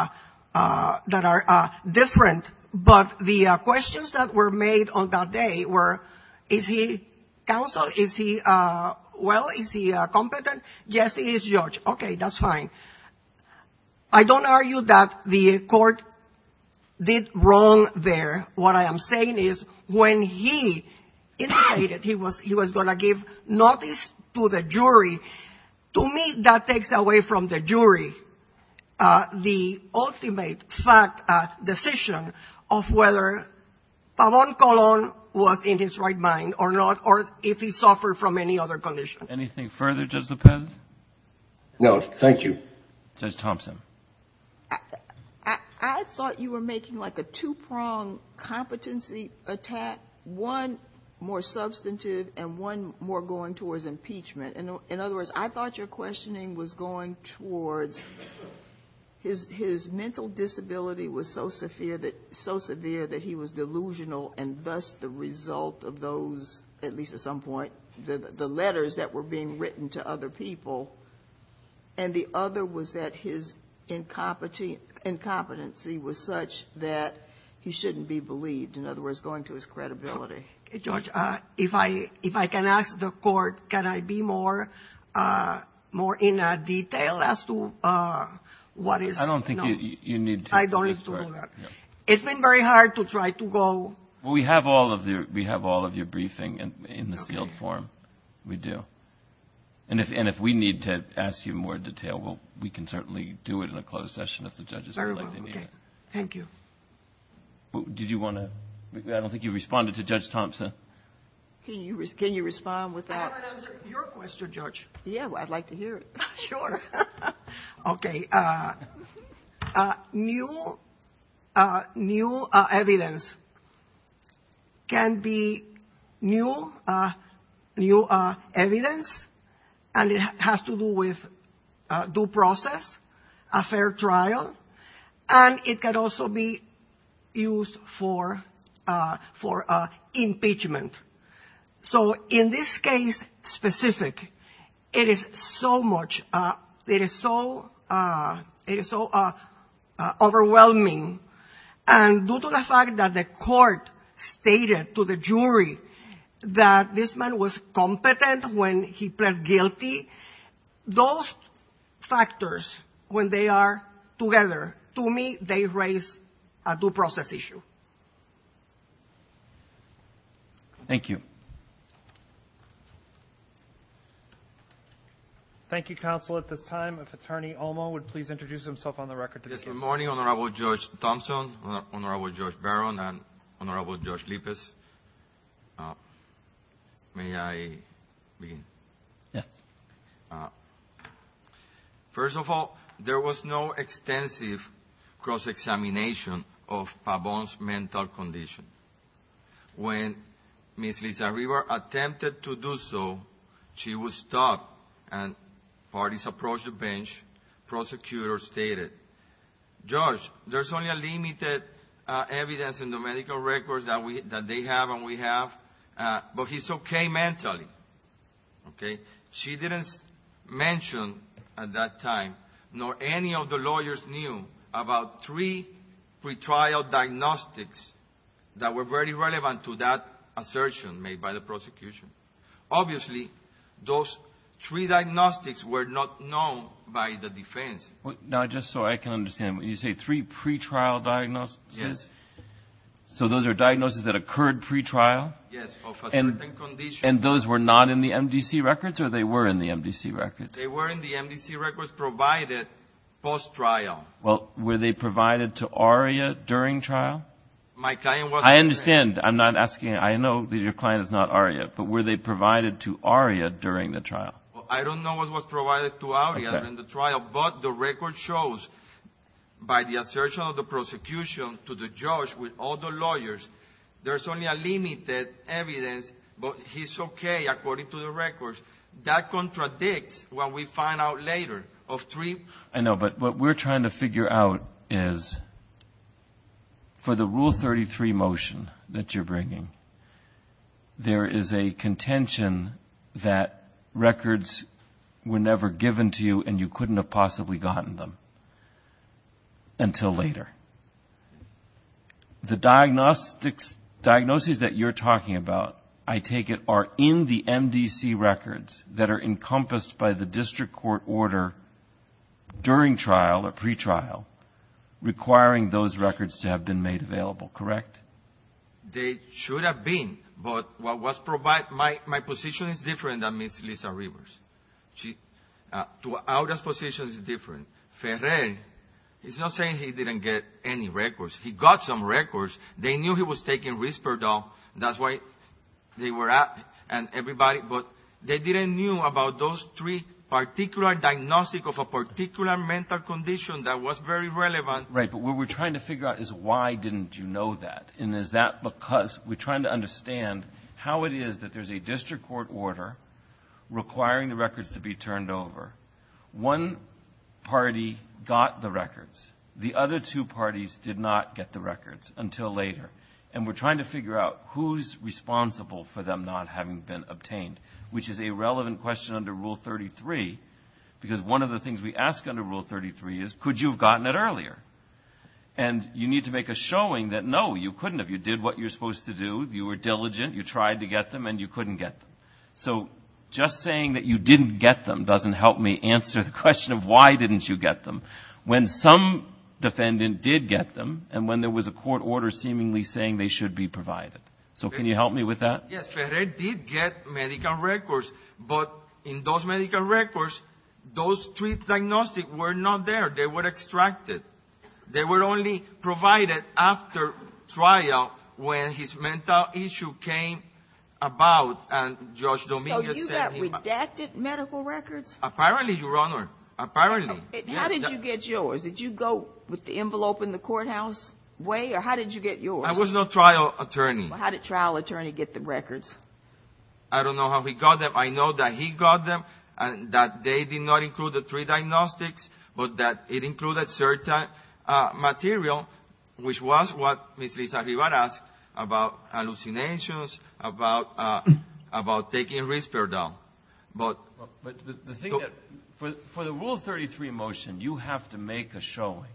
are different. But the questions that were made on that day were, is he counsel? Is he competent? Yes, he is, Judge. Okay, that's fine. I don't argue that the court did wrong there. What I am saying is, when he indicated he was going to give notice to the jury, to me that takes away from the jury the ultimate fact decision of whether Pavon Colon was in his right mind or not, or if he suffered from any other condition. Anything further, Judge Lopez? No, thank you. Judge Thompson. I thought you were making like a two-pronged competency attack, one more substantive and one more going towards impeachment. In other words, I thought your questioning was going towards his mental disability was so severe that he was delusional, and thus the result of those, at least at some point, the letters that were being written to other people. And the other was that his incompetency was such that he shouldn't be believed. In other words, going to his credibility. Okay, Judge, if I can ask the court, can I be more in detail as to what is? I don't think you need to. I don't need to do that. No. It's been very hard to try to go. Well, we have all of your briefing in the sealed form. We do. And if we need to ask you more detail, we can certainly do it in a closed session if the judges feel like they need it. Thank you. Did you want to? I don't think you responded to Judge Thompson. Can you respond without? I haven't answered your question, Judge. Yeah, well, I'd like to hear it. Sure. Okay. New evidence can be new evidence, and it has to do with due process, a fair trial, and it can also be used for impeachment. So in this case specific, it is so overwhelming, and due to the fact that the court stated to the jury that this man was competent when he pled guilty. Those factors, when they are together, to me, they raise a due process issue. Thank you. Thank you, counsel. At this time, if Attorney Olmo would please introduce himself on the record to Yes, begin. good morning, Honorable Judge Thompson, Honorable Judge Barron, and Honorable Judge Lipez. May I begin? Yes. First of all, there was no extensive cross-examination of Pavon's mental condition. When Ms. Lizarribar attempted to do so, she was stopped and parties approached the bench. Prosecutor stated, "Judge, there's only a limited evidence in the medical records that they have and we have, but he's okay mentally." Okay? She didn't mention at that time, nor any of the lawyers knew about 3 pretrial diagnostics that were very relevant to that assertion made by the prosecution. Obviously, those 3 diagnostics were not known by the defense. Well, now, just so I can understand, when you say 3 pretrial diagnoses? Yes. So those are diagnoses that occurred pretrial? Yes, of a certain condition. And those were not in the MDC records, or they were in the MDC records? They were in the MDC records provided post-trial. Well, were they provided to ARIA during trial? My client was... I understand. I'm not asking. I know that your client is not ARIA, but were they provided to ARIA during the trial? Well, I don't know what was provided to ARIA Okay. during the trial, but the record shows, by the assertion of the prosecution to the judge with all the lawyers, there's only a limited evidence, but he's okay according to the records. That contradicts what we find out later of 3... I know, but what we're trying to figure out is, for the Rule 33 motion that you're bringing, there is a contention that records were never given to you and you couldn't have possibly gotten them until later. The diagnoses that you're talking about, I take it, are in the MDC records that are encompassed by the district court order during trial or pre-trial, requiring those records to have been made available, correct? They should have been, but what was provided, my position is different than Ms. Lizarribar's. To Aura's position is different. Ferrer, he's not saying he didn't get any records. He got some records. They knew he was taking Risperdal. That's why they were and everybody, but they didn't knew about those 3 particular diagnostic of a particular mental condition that was very relevant. Right, but what we're trying to figure out is why didn't you know that? And is that because we're trying to understand how it is that there's a district court order requiring the records to be turned over. One party got the records. The other 2 parties did not get the records until later. And we're trying to figure out who's responsible for them not having been obtained, which is a relevant question under Rule 33, because one of the things we ask under Rule 33 is, could you have gotten it earlier? And you need to make a showing that, no, you couldn't have. You did what you're supposed to do. You were diligent. You tried to get them, and you couldn't get them. So just saying that you didn't get them doesn't help me answer the question of why didn't you get them. When some defendant did get them, and when there was a court order seemingly saying they should be provided. So can you help me with that? Yes, Ferrer did get medical records, but in those medical records, those 3 diagnostics were not there. They were extracted. They were only provided after trial when his mental issue came about and Judge Dominguez So you got redacted medical records? Apparently, Your Honor. Apparently. How did you get yours? Did you go with the envelope in the courthouse way, or how did you get yours? I was no trial attorney. Well, how did trial attorney get the records? I don't know how he got them. I know that he got them and that they did not include the 3 diagnostics, but that it included certain material, which was what Ms. Lizarribar asked about hallucinations, about taking Risperdal. But the thing that, for the Rule 33 motion, you have to make a showing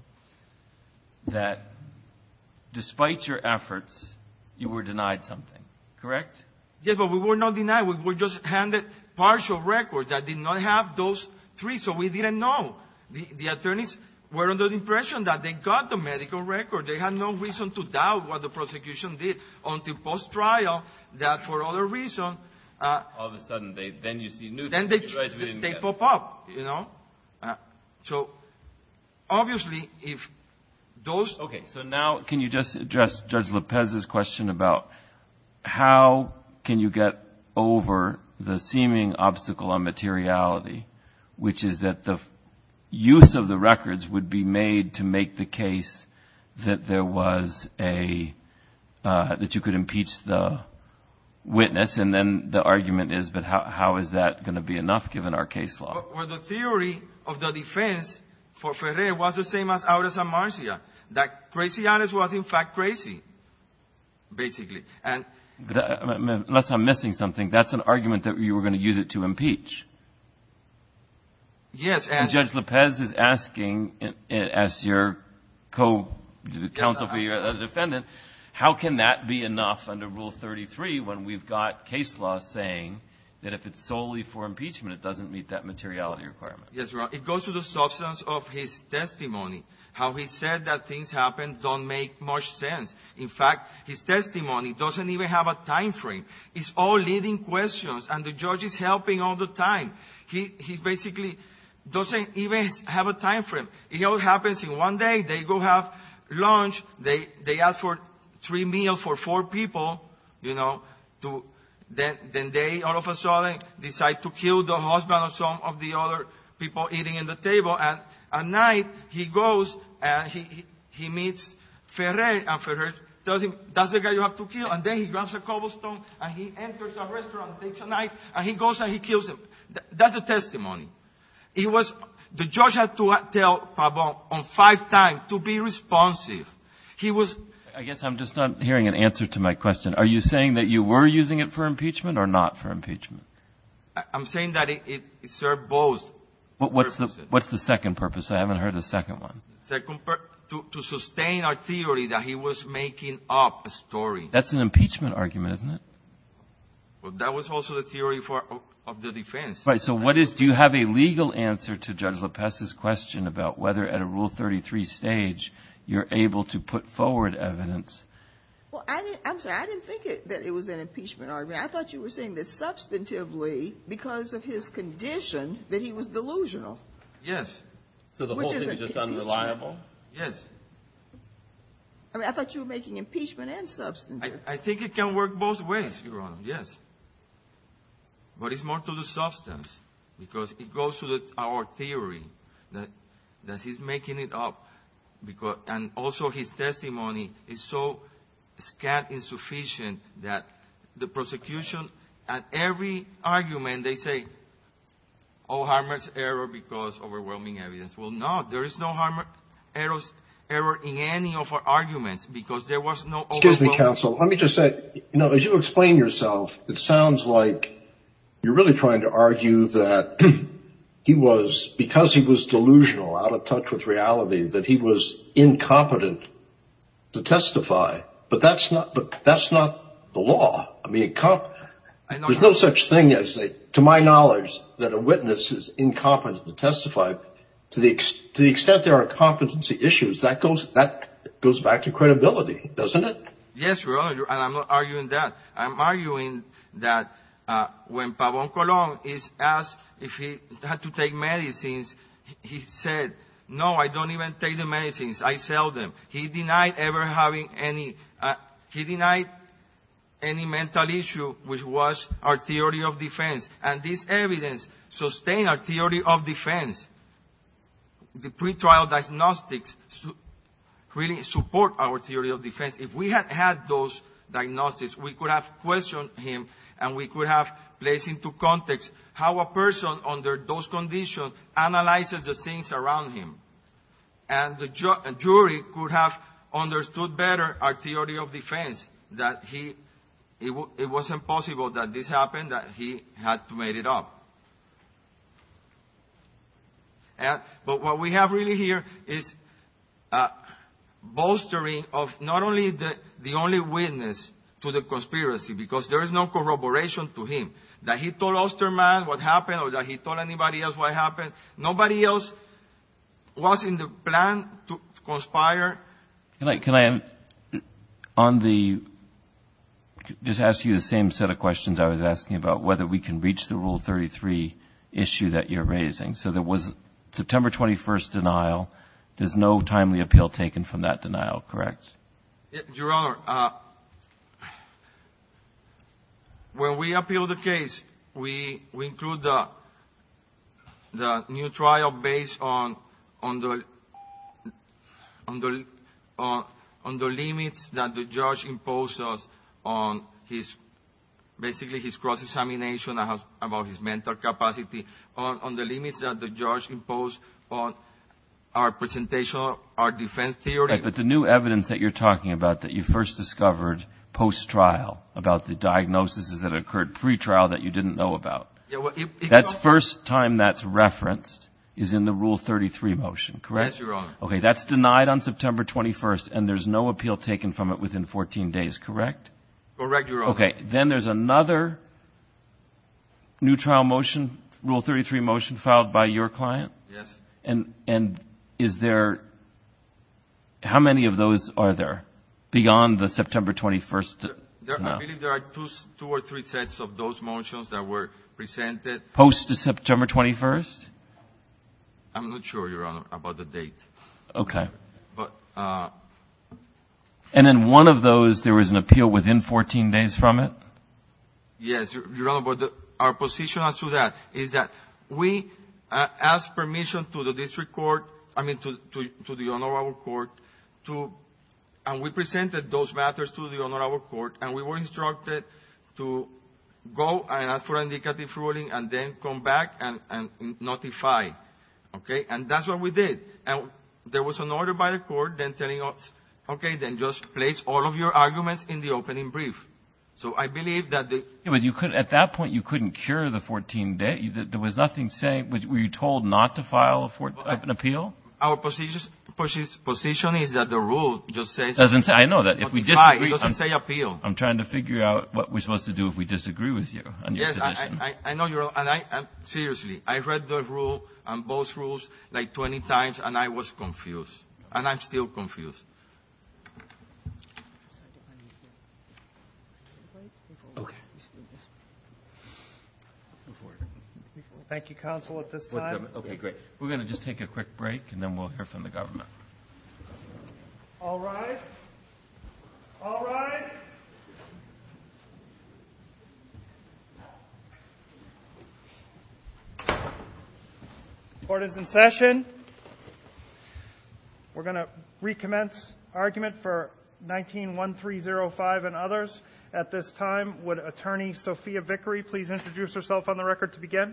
that despite your efforts, you were denied something, correct? Yes, but we were not denied. We were just handed partial records that did not have those 3, so we didn't know. The attorneys were under the impression that they got the medical record. They had no reason to doubt what the prosecution did until post-trial, that for other reason, all of a sudden, then you see new. Then they pop up, you know. So obviously, if those. Okay, so now can you just address Judge Lopez's question about how can you get over the seeming obstacle on materiality, which is that the use of the records would be made to make the case that there was that you could impeach the witness, and then the argument is, but how is that going to be enough given our case law? Well, the theory of the defense for Ferrer was the same as Aures and Marcia, that Crazy Alice was in fact crazy, basically. But unless I'm missing something, that's an argument that you were going to use it to impeach. Yes, and Judge Lopez is asking, as your counsel for your defendant, how can that be enough under Rule 33 when we've got case law saying that if it's solely for impeachment, it doesn't meet that materiality requirement? Yes, Ron. It goes to the substance of his testimony. How he said that things happen don't make much sense. In fact, his testimony doesn't even have a time frame. It's all leading questions, and the judge is helping all the time. He basically doesn't even have a time frame. It all happens in one day. They go have lunch. They ask for 3 meals for 4 people, you know, then they all of a sudden decide to kill the husband of some of the other people eating in the table. And at night, he goes and he meets Ferrer, and Ferrer tells him, that's the guy you have to kill. And then he grabs a cobblestone and he enters a restaurant, takes a knife, and he goes and he kills him. That's the testimony. The judge had to tell Pabon on 5 times to be responsive. I guess I'm just not hearing an answer to my question. Are you saying that you were using it for impeachment or not for impeachment? I'm saying that it served both. What's the second purpose? I haven't heard the second one. To sustain our theory that he was making up a story. That's an impeachment argument, isn't it? Well, that was also the theory of the defense. Right. So do you have a legal answer to Judge Lopez's question about whether at a Rule 33 stage you're able to put forward evidence? Well, I'm sorry, I didn't think that it was an impeachment argument. I thought you were saying that substantively, because of his condition, that he was delusional. Yes. So the whole thing is just unreliable? Yes. I mean, I thought you were making impeachment and substantive. I think it can work both ways, Your Honor, yes. But it's more to the substance, because it goes to our theory that he's making it up. And also his testimony is so scant, insufficient, that the prosecution, at every argument, they say, harmless error because overwhelming evidence. Well, no, there is no harmless error in any of our arguments because there was no overwhelming. Excuse me, counsel. Let me just say, as you explain yourself, it sounds like you're really trying to argue that because he was delusional, out of touch with reality, that he was incompetent to testify. But that's not the law. I mean, there's no such thing as, to my knowledge, that a witness is incompetent to testify. To the extent there are competency issues, that goes back to credibility, doesn't it? Yes, Your Honor, and I'm not arguing that. I'm arguing that when Pabon Colon is asked if he had to take medicines, he said, no, I don't even take the medicines, I sell them. He denied ever having any mental issue, which was our theory of defense. And this evidence sustained our theory of defense. The pretrial diagnostics really support our theory of defense. If we had had those diagnostics, we could have questioned him and we could have placed into context how a person under those conditions analyzes the things around him. And the jury could have understood better our theory of defense, that it wasn't possible that this happened, that he had to make it up. But what we have really here is bolstering of not only the only witness to the conspiracy because there is no corroboration to him. That he told Osterman what happened or that he told anybody else what happened. Nobody else was in the plan to conspire. Can I just ask you the same set of questions I was asking about whether we can reach the Rule 33 issue that you're raising? So there was September 21st denial. There's no timely appeal taken from that denial, correct? Your Honor, when we appeal the case, we include the new trial based on the limits that the judge imposed us on his cross-examination about his mental capacity, on the limits that the judge imposed on our presentation, our defense theory. Right, but the new evidence that you're talking about that you first discovered post-trial about the diagnoses that occurred pre-trial that you didn't know about. Yeah, well, that's first time that's referenced is in the Rule 33 motion, correct? Yes, Your Honor. Okay, that's denied on September 21st, and there's no appeal taken from it within 14 days, correct? Correct, Your Honor. Okay, then there's another new trial motion, Rule 33 motion filed by your client? Yes. And is there, how many of those are there beyond the September 21st? I believe there are two or three sets of those motions that were presented. Post to September 21st? I'm not sure, Your Honor, about the date. Okay. But, and then one of those, there was an appeal within 14 days from it? Yes, Your Honor, but our position as to that is that we asked permission to the district court, to the honorable court, and we presented those matters to the honorable court, and we were instructed to go and ask for an indicative ruling and then come back and notify. Okay, and that's what we did. And there was an order by the court then telling us, okay, then just place all of your arguments in the opening brief. So I believe that Yeah, but you could, at that point, you couldn't cure the 14 days. There was nothing saying, were you told not to file an appeal? Our position is that the rule just says... Doesn't say, I know that. If we disagree... It doesn't say appeal. I'm trying to figure out what we're supposed to do if we disagree with you on your position. Yes, I know you're... And seriously, I read the rule and both rules like 20 times and I was confused. And I'm still confused. Okay. Thank you, counsel, at this time. Okay, great. We're going to just take a quick break, and then we'll hear from the government. All rise. All rise. Court is in session. We're going to recommence argument for 19-1305 and others. At this time, would Attorney Sophia Vickery please introduce herself on the record to begin?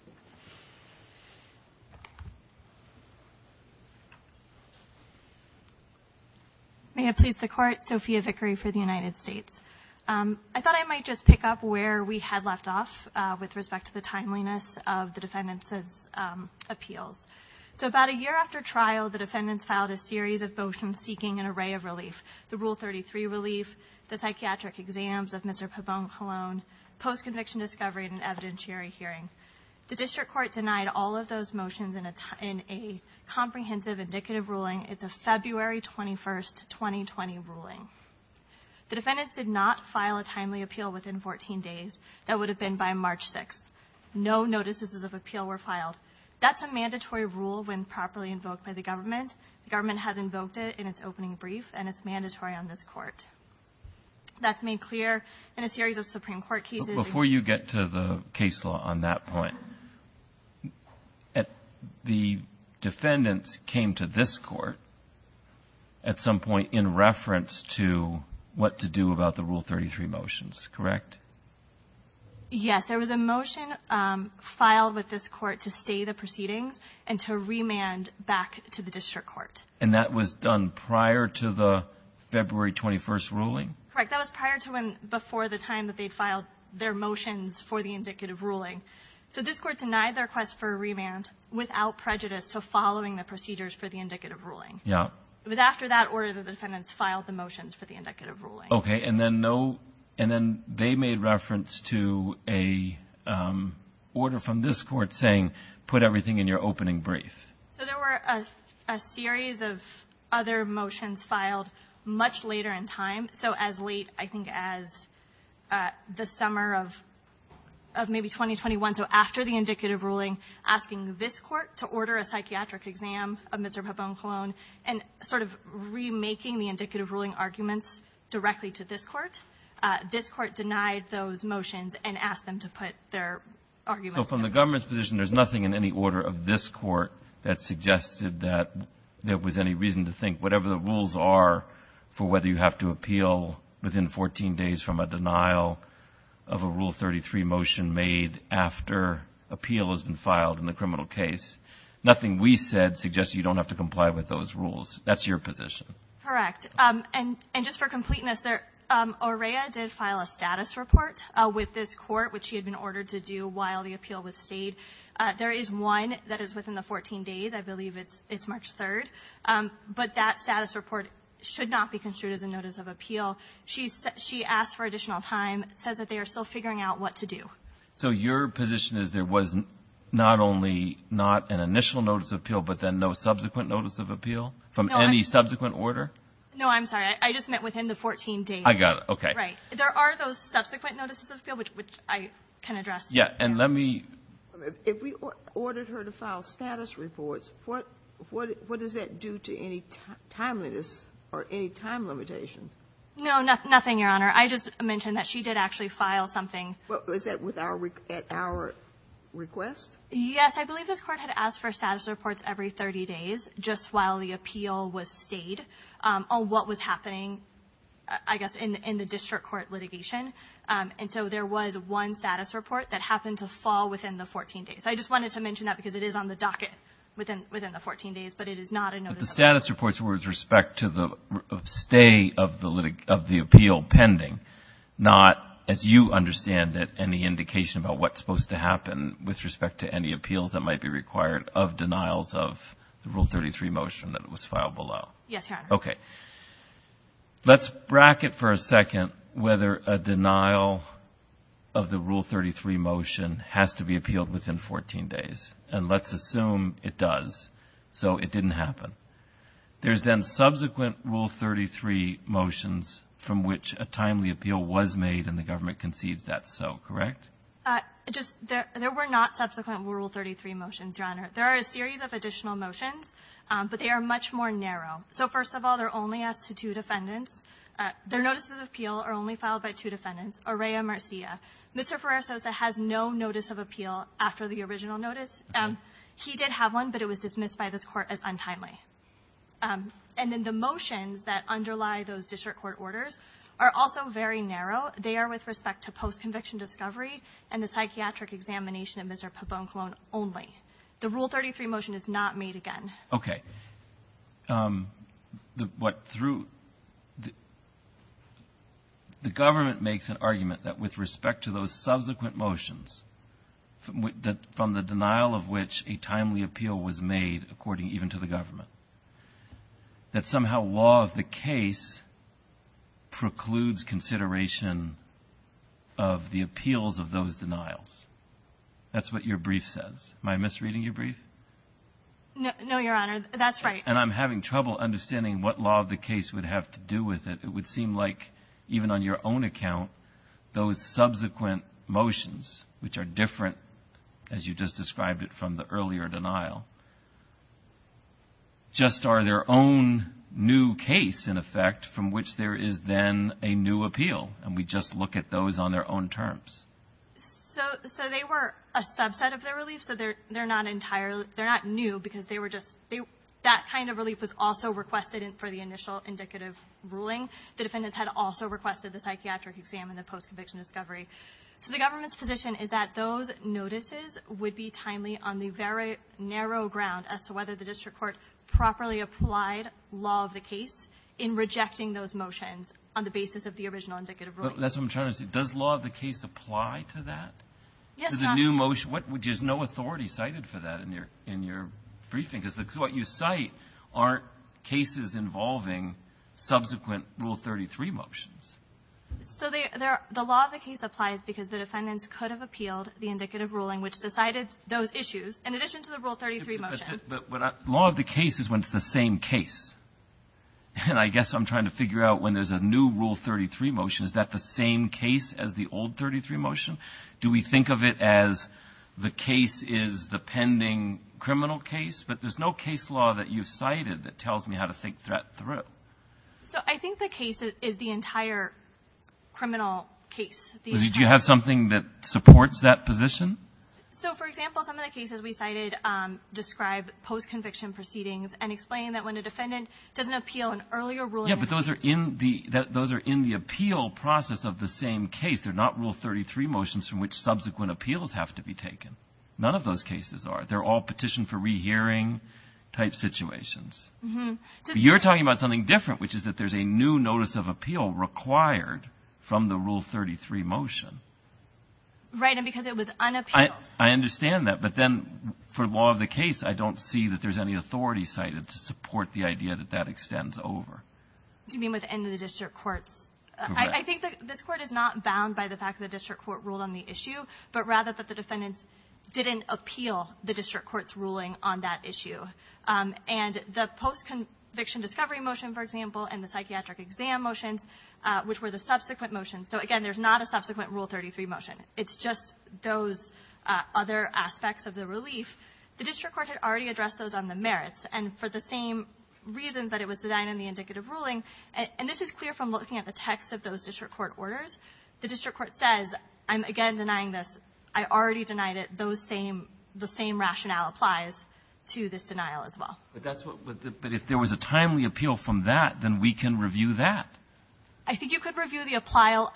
May it please the Court, Sophia Vickery for the United States. I thought I might just pick up where we had left off with respect to the timeliness of the defendants' appeals. So about a year after trial, the defendants filed a series of motions seeking an array of relief: the Rule 33 relief, the psychiatric exams of Mr. Pabon-Colon, post-conviction discovery, and an evidentiary hearing. The district court denied all of those motions in a comprehensive indicative ruling. It's a February 21st, 2020 ruling. The defendants did not file a timely appeal within 14 days. That would have been by March 6th. No notices of appeal were filed. That's a mandatory rule when properly invoked by the government. The government has invoked it in its opening brief, and it's mandatory on this court. That's made clear in a series of Supreme Court cases. Before you get to the case law on that point, the defendants came to this court at some point in reference to what to do about the Rule 33 motions, correct? Yes, there was a motion filed with this court to stay the proceedings and to remand back to the district court. And that was done prior to the February 21st ruling? Correct. That was prior to before the time that they'd filed their motions for the indicative ruling. So this court denied their request for a remand without prejudice to following the procedures for the indicative ruling. Yeah. It was after that order that the defendants filed the motions for the indicative ruling. Okay, and then no And then they made reference to a order from this court saying, put everything in your opening brief. So there were a series of other motions filed much later in time. So as late, I think, as the summer of maybe 2021, so after the indicative ruling, asking this court to order a psychiatric exam of Mr. Pabon-Colon and sort of remaking the indicative ruling arguments directly to this court. This court denied those motions and asked them to put their arguments. So from the government's position, there's nothing in any order of this court that suggested that there was any reason to think whatever the rules are for whether you have to appeal within 14 days from a denial of a Rule 33 motion made after appeal has been filed in the criminal case. Nothing we said suggests you don't have to comply with those rules. That's your position. Correct. And just for completeness, Orea did file a status report with this court, which she had been ordered to do while the appeal was stayed. There is one that is within the 14 days. I believe it's March 3rd. But that status report should not be construed as a notice of appeal. She asked for additional time, says that they are still figuring out what to do. So your position is there was not only not an initial notice of appeal, but then no subsequent notice of appeal from any subsequent order? No, I'm sorry. I just meant within the 14 days. I got it. Okay. Right. There are those subsequent notices of appeal, which I can address. Yeah, and let me... If we ordered her to file status reports, what does that do to any timeliness or any time limitations? No, nothing, Your Honor. I just mentioned that she did actually file something. Well, is that at our request? Yes, I believe this court had asked for status reports every 30 days, just while the appeal was stayed, on what was happening, I guess, in the district court litigation. And so there was one status report that happened to fall within the 14 days. So I just wanted to mention that because it is on the docket within the 14 days, but it is not a notice. But the status reports were with respect to the stay of the appeal pending, not, as you understand it, any indication about what's supposed to happen with respect to any appeals that might be required of denials of the Rule 33 motion that was filed below. Yes, Your Honor. Okay. Let's bracket for a second whether a denial of the Rule 33 motion has to be appealed within 14 days. And let's assume it does. So it didn't happen. There's then subsequent Rule 33 motions from which a timely appeal was made, and the government concedes that's so, correct? There were not subsequent Rule 33 motions, Your Honor. There are a series of additional motions, but they are much more narrow. So first of all, they're only asked to two defendants. Their notices of appeal are only filed by two defendants, Orea Marcia. Mr. Ferrer-Sosa has no notice of appeal after the original notice. He did have one, but it was dismissed by this court as untimely. And then the motions that underlie those district court orders are also very narrow. They are with respect to post-conviction discovery and the psychiatric examination of Mr. Pabon-Colon only. The Rule 33 motion is not made again. Okay. The government makes an argument that with respect to those subsequent motions, from the denial of which a timely appeal was made, according even to the government, that somehow law of the case precludes consideration of the appeals of those denials. That's what your brief says. Am I misreading your brief? No, Your Honor, that's right. And I'm having trouble understanding what law of the case would have to do with it. It would seem like, even on your own account, those subsequent motions, which are different, as you just described it, from the earlier denial, just are their own new case, in effect, from which there is then a new appeal, and we just look at those on their own terms. So they were a subset of their relief, so they're not new, because that kind of relief was also requested for the initial indicative ruling. The defendants had also requested the psychiatric exam and the post-conviction discovery. So the government's position is that those notices would be timely on the very narrow ground as to whether the district court properly applied law of the case in rejecting those motions on the basis of the original indicative ruling. Well, that's what I'm trying to say. Does law of the case apply to that? Yes, to the new motion? There's no authority cited for that in your briefing, because what you cite aren't cases involving subsequent Rule 33 motions. So the law of the case applies because the defendants could have appealed the indicative ruling which decided those issues, in addition to the Rule 33 motion. But law of the case is when it's the same case. And I guess I'm trying to figure out when there's a new Rule 33 motion, is that the same case as the old 33 motion? Do we think of it as the case is the pending criminal case? But there's no case law that you've cited that tells me how to think that through. So I think the case is the entire criminal case. Do you have something that supports that position? So, for example, some of the cases we cited describe post-conviction proceedings and explain that when a defendant doesn't appeal an earlier ruling. Yeah, but those are in the appeal process of the same case. They're not Rule 33 motions from which subsequent appeals have to be taken. None of those cases are. They're all petition for rehearing type situations. Mm-hmm. So you're talking about something different, which is that there's a new notice of appeal required from the Rule 33 motion. Right, and because it was unappealed. I understand that, but then for law of the case, I don't see that there's any authority cited to support the idea that that extends over. Do you mean within the district courts? Correct. I think that this court is not bound by the fact that the district court ruled on the issue, but rather that the defendants didn't appeal the district court's ruling on that issue. And the post-conviction discovery motion, for example, and the psychiatric exam motions, which were the subsequent motions. So, again, there's not a subsequent Rule 33 motion. It's just those other aspects of the relief. The district court had already addressed those on the merits, and for the same reasons that it was denied in the indicative ruling, and this is clear from looking at the text of those district court orders, the district court says, I'm again denying this. I already denied it. The same rationale applies to this denial as well. But if there was a timely appeal from that, then we can review that. I think you could review the applial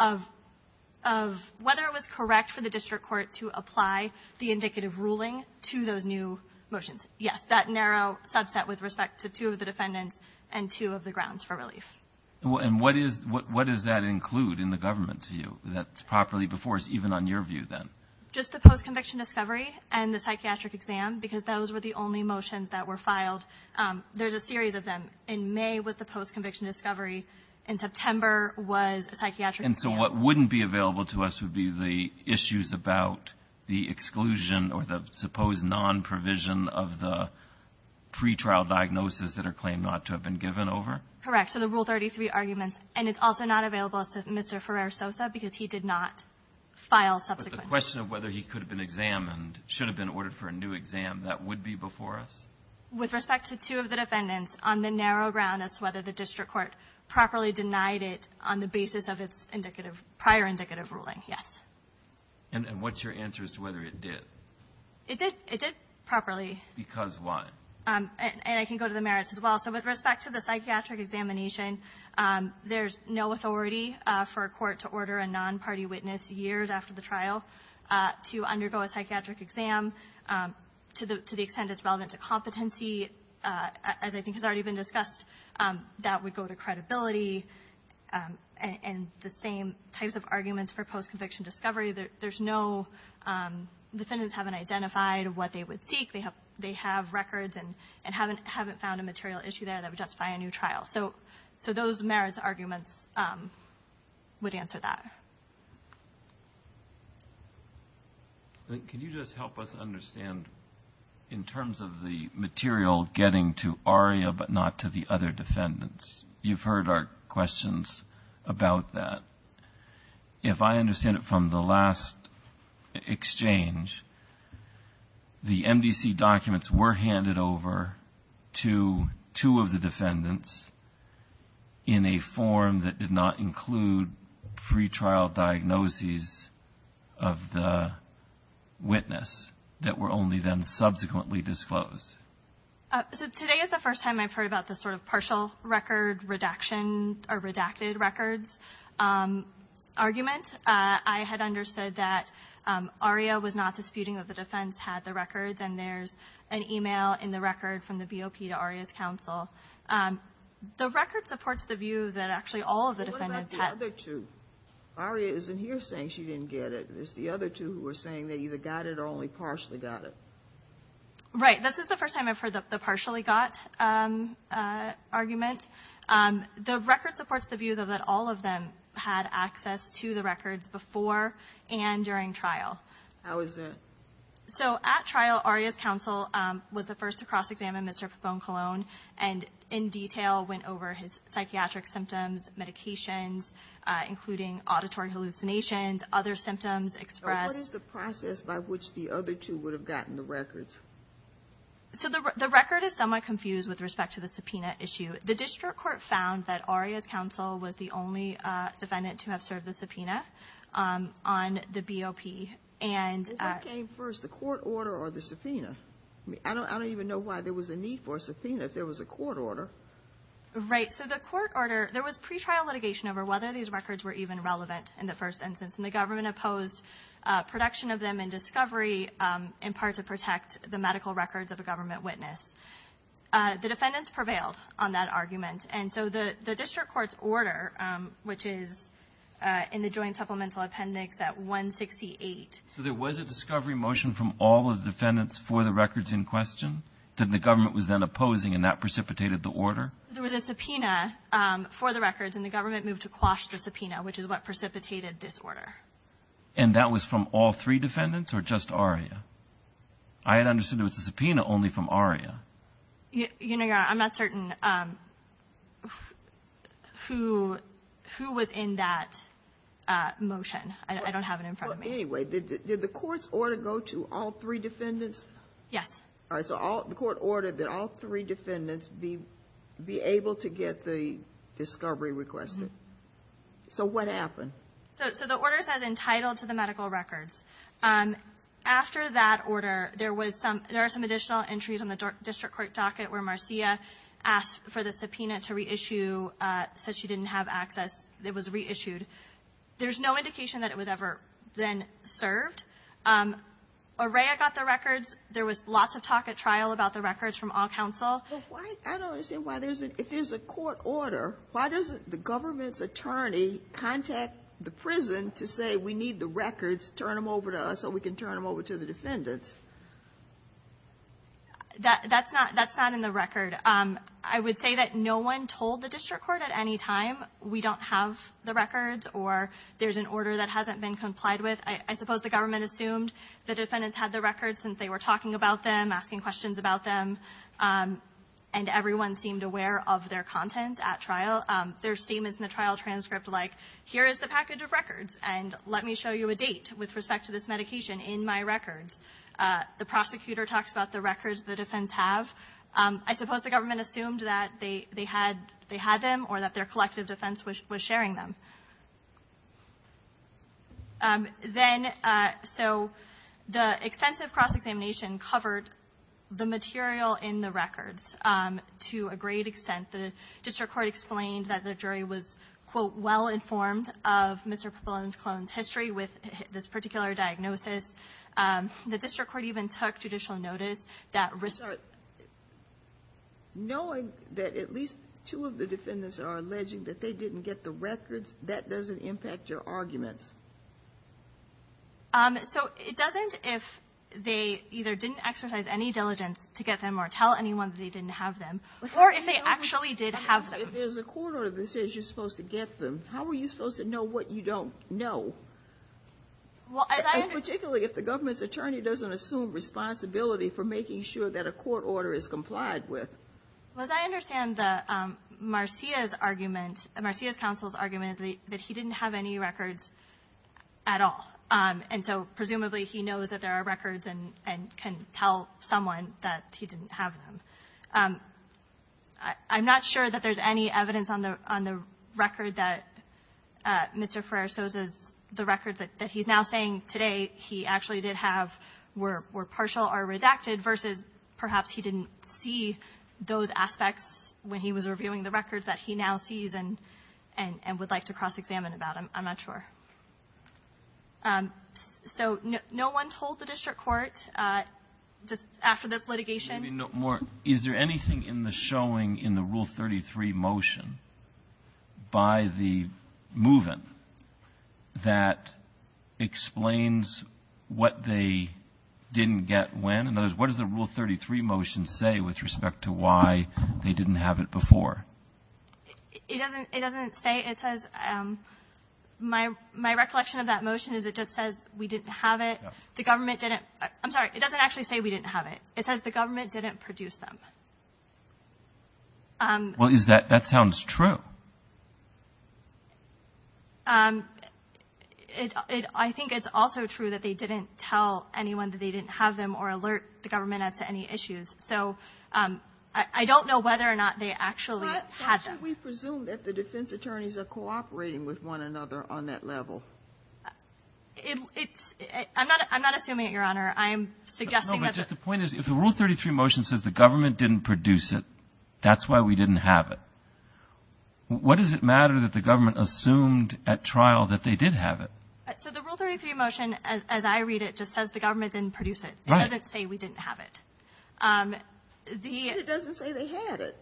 of whether it was correct for the district court to apply the indicative ruling to those new motions. Yes, that narrow subset with respect to 2 of the defendants and 2 of the grounds for relief. And what does that include in the government's view that's properly before us, even on your view then? Just the post-conviction discovery and the psychiatric exam, because those were the only motions that were filed. There's a series of them. In May was the post-conviction discovery. In September was a psychiatric exam. And so what wouldn't be available to us would be the issues about the exclusion or the supposed non-provision of the pretrial diagnoses that are claimed not to have been given over? Correct. So the Rule 33 arguments. And it's also not available to Mr. Ferrer-Sosa because he did not file subsequent. But the question of whether he could have been examined, should have been ordered for a new exam, that would be before us? With respect to 2 of the defendants, on the narrow ground as to whether the district court properly denied it on the basis of its prior indicative ruling, yes. And what's your answer as to whether it did? It did properly. Because why? And I can go to the merits as well. So with respect to the psychiatric examination, there's no authority for a court to order a non-party witness years after the trial to undergo a psychiatric exam to the extent it's relevant to competency. As I think has already been discussed, that would go to credibility and the same types of arguments for post-conviction discovery. There's no defendants haven't identified what they would seek. They have records and haven't found a material issue there that would justify a new trial. So those merits arguments would answer that. Can you just help us understand, in terms of the material getting to Aria but not to the other defendants? You've heard our questions about that. If I understand it from the last exchange, the MDC documents were handed over to 2 of the defendants in a form that did not include pretrial diagnoses of the witness that were only then subsequently disclosed. So today is the first time I've heard about this sort of partial record redaction or redacted records argument. I had understood that Aria was not disputing that the defense had the records, and there's an email in the record from the BOP to Aria's counsel. The record supports the view that actually all of the defendants had. What about the other 2? Aria isn't here saying she didn't get it. It's the other 2 who were saying they either got it or only partially got it. Right. This is the first time I've heard the partially got argument. The record supports the view, though, that all of them had access to the records before and during trial. How is that? So at trial, Aria's counsel was the first to cross-examine Mr. Pabon-Colon and in detail went over his psychiatric symptoms, medications, including auditory hallucinations, other symptoms expressed. What is the process by which the other two would have gotten the records? So the record is somewhat confused with respect to the subpoena issue. The district court found that Aria's counsel was the only defendant to have served the subpoena on the BOP. And what came first, the court order or the subpoena? I mean, I don't even know why there was a need for a subpoena if there was a court order. Right. So the court order, there was pretrial litigation over whether these records were even relevant in the first instance, and the government opposed production of them in discovery in part to protect the medical records of a government witness. The defendants prevailed on that argument, and so the district court's order, which is in the joint supplemental appendix at 168. So there was a discovery motion from all of the defendants for the records in question that the government was then opposing, and that precipitated the order? There was a subpoena for the records, and the government moved to quash the subpoena, which is what precipitated this order. And that was from all three defendants or just Aria? I had understood it was a subpoena only from Aria. You know, Your Honor, I'm not certain who was in that motion. I don't have it in front of me. Anyway, did the court's order go to all three defendants? Yes. All right, so the court ordered that all three defendants be able to get the discovery requested. Mm-hmm. So what happened? So the order says entitled to the medical records. After that order, there are some additional entries on the district court docket where Marcia asked for the subpoena to reissue, said she didn't have access. It was reissued. There's no indication that it was ever then served. Araya got the records. There was lots of talk at trial about the records from all counsel. Well, why? I don't understand why if there's a court order, why doesn't the government's attorney contact the prison to say we need the records, turn them over to us so we can turn them over to the defendants? That's not in the record. I would say that no one told the district court at any time we don't have the records or there's an order that hasn't been complied with. I suppose the government assumed the defendants had the records since they were talking about them, asking questions about them, and everyone seemed aware of their contents at trial. There's statements in the trial transcript like, here is the package of records, and let me show you a date with respect to this medication in my records. The prosecutor talks about the records the defense have. I suppose the government assumed that they had them or that their collective defense was sharing them. So the extensive cross-examination covered the material in the records to a great extent. The district court explained that the jury was, quote, well informed of Mr. Pabon-Colon's history with this particular diagnosis. The district court even took judicial notice that knowing that at least two of the defendants are alleging that they didn't get the records, that doesn't impact your arguments. So it doesn't if they either didn't exercise any diligence to get them or tell anyone that they didn't have them, or if they actually did have them. If there's a court order that says you're supposed to get them, how are you supposed to know what you don't know? Well, particularly if the government's attorney doesn't assume responsibility for making sure that a court order is complied with. Well, as I understand Marcia's counsel's argument is that he didn't have any records at all. And so presumably he knows that there are records and can tell someone that he didn't have them. I'm not sure that there's any evidence on the record that Mr. Ferrer-Sosa's the record that he's now saying today he actually did have were partial or redacted versus perhaps he didn't see those aspects when he was reviewing the records that he now sees and would like to cross-examine about. I'm not sure. So no one told the district court just after this litigation? Maybe no more. Is there anything in the showing in the Rule 33 motion by the movement that explains what they didn't get when? In other words, what does the Rule 33 motion say with respect to why they didn't have it before? It doesn't say. It says My recollection of that motion is it just says we didn't have it. Yeah. The government didn't. I'm sorry. It doesn't actually say we didn't have it. It says the government didn't produce them. Well, that sounds true. I think it's also true that they didn't tell anyone that they didn't have them or alert the government as to any issues. So I don't know whether or not they actually had Why them. should we presume that the defense attorneys are cooperating with one another on that level? I'm not assuming it, Your Honor. I'm suggesting but that just the point is, if the Rule 33 motion says the government didn't produce it, that's why we didn't have it. What does it matter that the government assumed at trial that they did have it? So the Rule 33 motion, as I read it, just says the government didn't produce it. It Right. doesn't say we didn't have it. But it doesn't say they had it.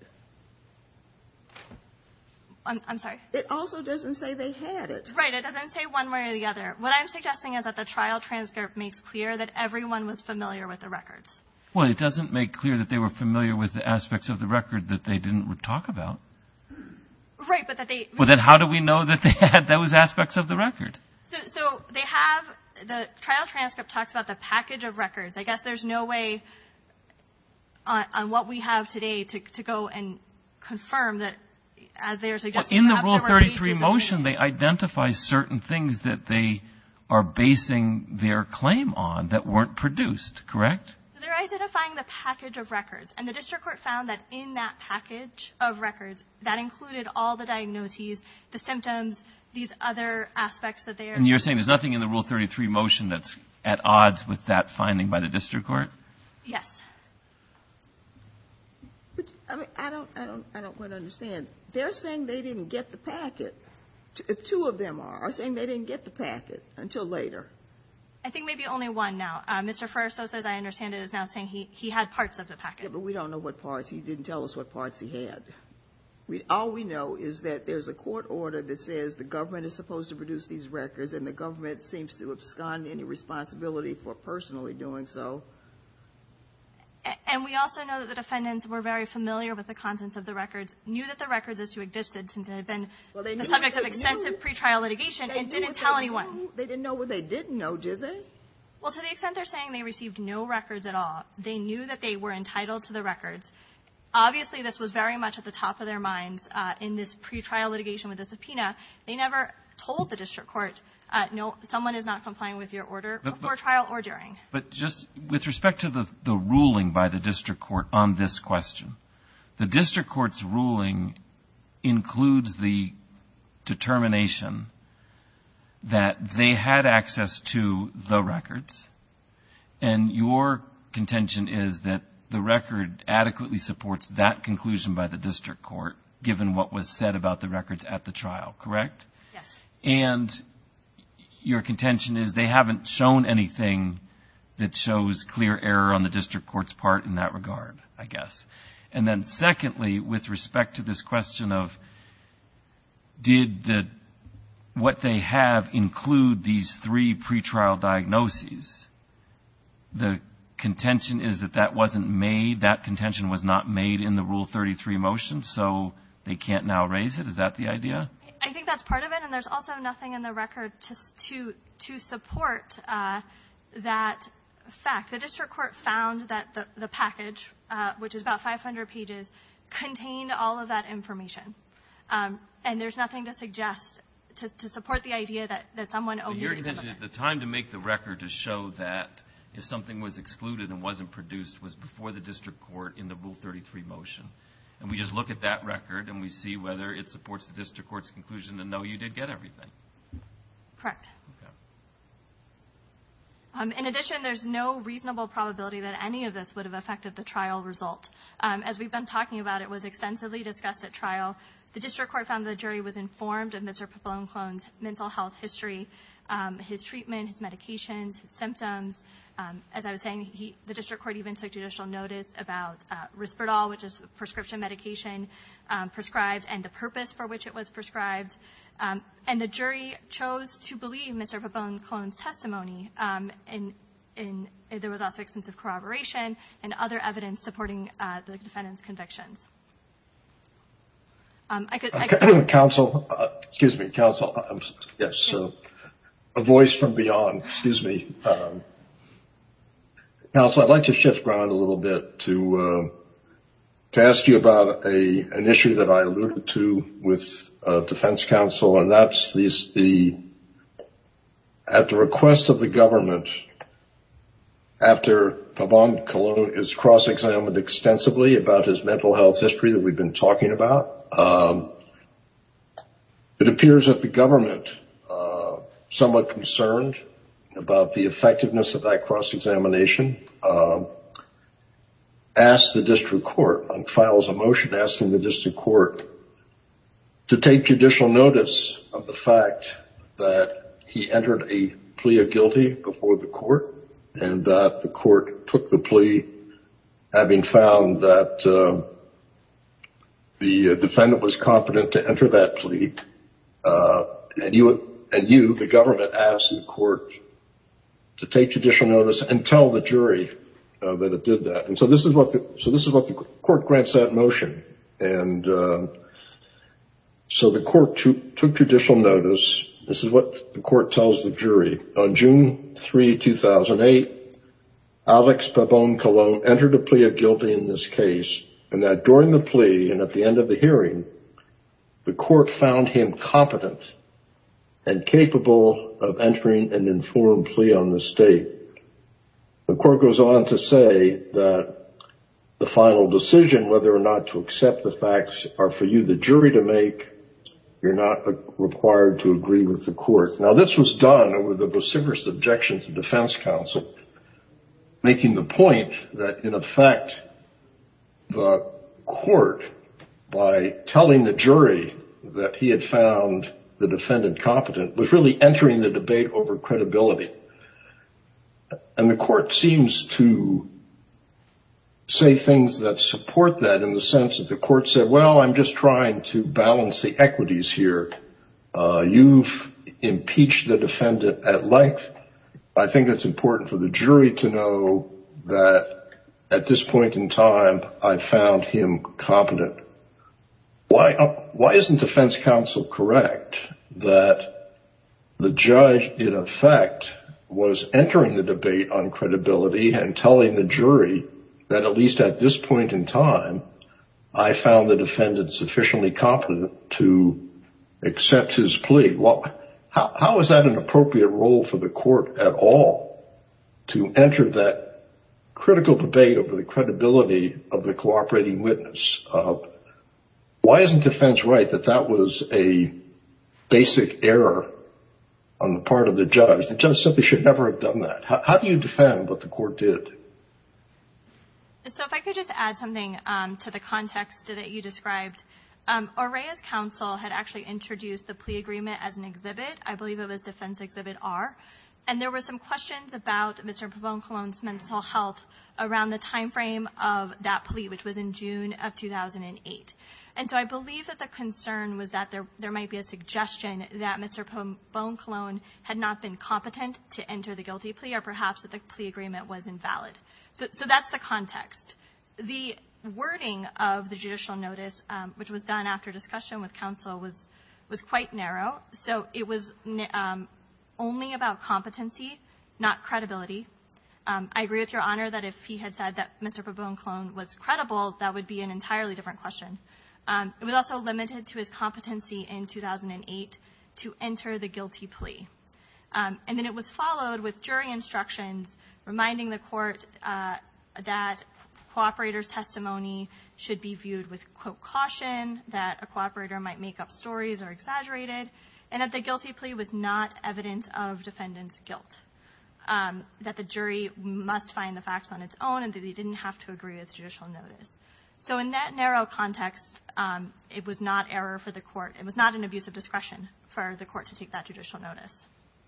I'm sorry? It also doesn't say they had it. Right. It doesn't say one way or the other. What I'm suggesting is that the trial transcript makes clear that everyone was familiar with the records. Well, it doesn't make clear that they were familiar with the aspects of the record that they didn't talk about. Right, but that they... Well, then how do we know that they had those aspects of the record? So they have... The trial transcript talks about the package of records. I guess there's no way on what we have today to go and confirm that, as they are suggesting... In the Rule 33 motion, they identify certain things that they are basing their claim on that weren't produced, correct? They're identifying the package of records, and the district court found that in that package of records, that included all the diagnoses, the symptoms, these other aspects that they are... And you're saying there's nothing in the Rule 33 motion that's at odds with that finding by the district court? Yes. But, I mean, I don't quite understand. They're saying they didn't get the packet. Two of them are saying they didn't get the packet until later. I think maybe only one now. Mr. Ferrasos, as I understand it, is now saying he had parts of the packet. Yeah, but we don't know what parts. He didn't tell us what parts he had. All we know is that there's a court order that says the government is supposed to produce these records, and the government seems to abscond any responsibility for personally doing so. And we also know that the defendants were very familiar with the contents of the records, knew that the records issue existed since it had been the subject of extensive pretrial litigation, and didn't tell anyone. They didn't know what they didn't know, did they? Well, to the extent they're saying they received no records at all, they knew that they were entitled to the records. Obviously, this was very much at the top of their minds in this pretrial litigation with the subpoena. They never told the district court, no, someone is not complying with your order before trial or during. But just with respect to the ruling by the district court on this question, the district court's ruling includes the determination that they had access to the records, and your contention is that the record adequately supports that conclusion by the district court, given what was said about the records at the trial, correct? Yes. And your contention is they haven't shown anything that shows clear error on the district court's part in that regard, I guess. And then secondly, with respect to this question of did what they have include these three pretrial diagnoses, the contention is that wasn't made, that contention was not made in the Rule 33 motion, so they can't now raise it? Is that the idea? I think that's part of it, and there's also nothing in the record to support that fact. The district court found that the package, which is about 500 pages, contained all of that information. And there's nothing to suggest, to support the idea that someone omitted some of it. Your contention is the time to make the record to show that if something was excluded and wasn't produced was before the district court in the Rule 33 motion. And we just look at that record and we see whether it supports the district court's conclusion and no, you did get everything. Correct. Okay. In addition, there's no reasonable probability that any of this would have affected the trial result. As we've been talking about, it was extensively discussed at trial. The district court found the jury was informed of Mr. Pabon-Clone's mental health history, his treatment, his medications, his symptoms. As I was saying, the district court even took judicial notice about Risperdal, which is prescription medication prescribed, and the purpose for which it was prescribed. And the jury chose to believe Mr. Pabon-Clone's testimony. And there was also extensive corroboration and other evidence supporting the defendant's convictions. Counsel, yes, a voice from beyond, excuse me. Counsel, I'd like to shift ground a little bit to ask you about an issue that I alluded to with defense counsel, and that's at the request of the government, after Pabon Colon is cross-examined extensively about his mental health history that we've been talking about, it appears that the government, somewhat concerned about the effectiveness of that cross-examination, asked the district court, files a motion asking the district court to take judicial notice of the fact that he entered a plea of guilty before the court, and that the court took the plea having found that the defendant was competent to enter that plea, and you, the government, asked the court to take judicial notice and tell the jury that it did that. And so this is what the court grants that motion. And so the court took judicial notice. This is what the court tells the jury. On June 3, 2008, Alex Pabon Colon entered a plea of guilty in this case, and that during the plea and at the end of the hearing, the court found him competent and capable of entering an informed plea on the state. The court goes on to say that the final decision, whether or not to accept the facts, are for you, the jury, to make. You're not required to agree with the court. Now, this was done over the vociferous objections of defense counsel, making the point that, in effect, the court, by telling the jury that he had found the defendant competent, was really entering the debate over credibility. And the court seems to say things that support that, in the sense that the court said, well, I'm just trying to balance the equities here. You've impeached the defendant at length. I think it's important for the jury to know that at this point in time, I found him competent. Why isn't defense counsel correct that the judge, in effect, was entering the debate on credibility and telling the jury that, at least at this point in time, I found the defendant sufficiently competent to accept his plea? Well, how is that an appropriate role for the court at all, to enter that critical debate over the credibility of the cooperating witness? Why isn't defense right that that was a basic error on the part of the judge? The judge simply should never have done that. How do you defend what the court did? So if I could just add something to the context that you described. Orea's counsel had actually introduced the plea agreement as an exhibit. I believe it was Defense Exhibit R. And there were some questions about Mr. Pabon Colon's mental health around the time frame of that plea, which was in June of 2008. And so I believe that the concern was that there might be a suggestion that Mr. Pabon Colon had not been competent to enter the guilty plea, or perhaps that the plea agreement was invalid. So that's the context. The wording of the judicial notice, which was done after discussion with counsel, was quite narrow. So it was only about competency, not credibility. I agree with Your Honor that if he had said that Mr. Pabon Colon was credible, that would be an entirely different question. It was also limited to his competency in 2008 to enter the guilty plea. And then it was followed with jury instructions reminding the court that cooperator's testimony should be viewed with, quote, caution, that a cooperator might make up stories or exaggerate it, and that the guilty plea was not evidence of defendant's guilt, that the jury must find the facts on its own and that they didn't have to agree with judicial notice. So in that narrow context, it was not error for the court. It was not an abuse of discretion for the court to take that judicial notice.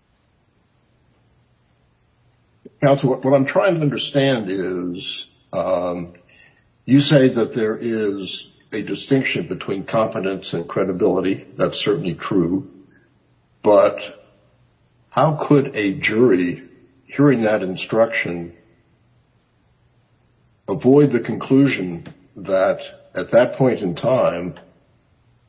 Counsel, what I'm trying to understand is, you say that there is a distinction between competence and credibility. That's certainly true. But how could a jury, hearing that instruction, avoid the conclusion that at that point in time,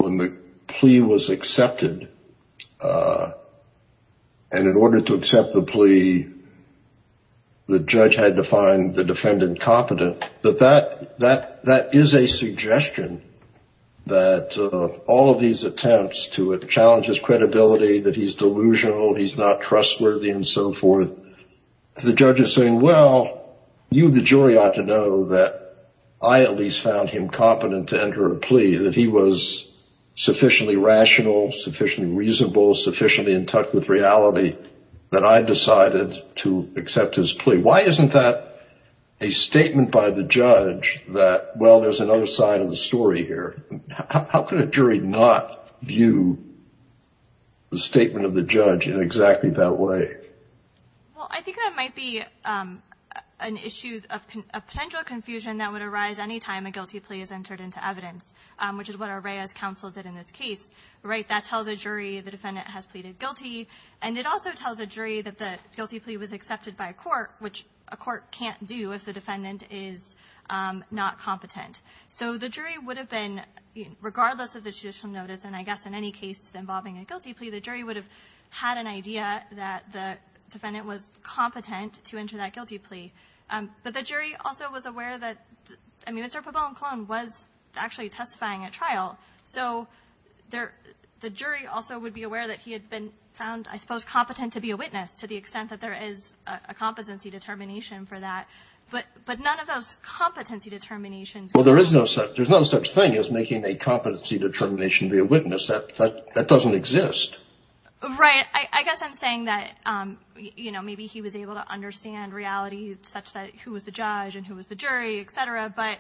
when the plea was accepted, and in order to accept the plea, the judge had to find the defendant competent, that is a suggestion that all of these attempts to challenge his credibility, that he's delusional, he's not trustworthy, and so forth, the judge is saying, well, you, the jury, ought to know that I at least found him competent to enter a plea, that he was sufficiently rational, sufficiently reasonable, sufficiently in touch with reality, that I decided to accept his plea. Why isn't that a statement by the judge that, well, there's another side of the story here? How could a jury not view the statement of the judge in exactly that way? Well, I think that might be an issue of potential confusion that would arise any time a guilty plea is entered into evidence, which is what our Reyes counsel did in this case. Right? That tells a jury the defendant has pleaded guilty, and it also tells a jury that the guilty plea was accepted by a court, which a court can't do if the defendant is not competent. So the jury would have been, regardless of the judicial notice, and I guess in any case involving a guilty plea, the jury would have had an idea that the defendant was competent to enter that guilty plea. But the jury also was aware that, Mr. Pabon-Colon was actually testifying at trial. So the jury also would be aware that he had been found, I suppose, competent to be a witness, to the extent that there is a competency determination for that. But none of those competency determinations. Well, there's no such thing as making a competency determination to be a witness. That doesn't exist. Right. I guess I'm saying that, maybe he was able to understand reality such that who was the judge and who was the jury, et cetera. But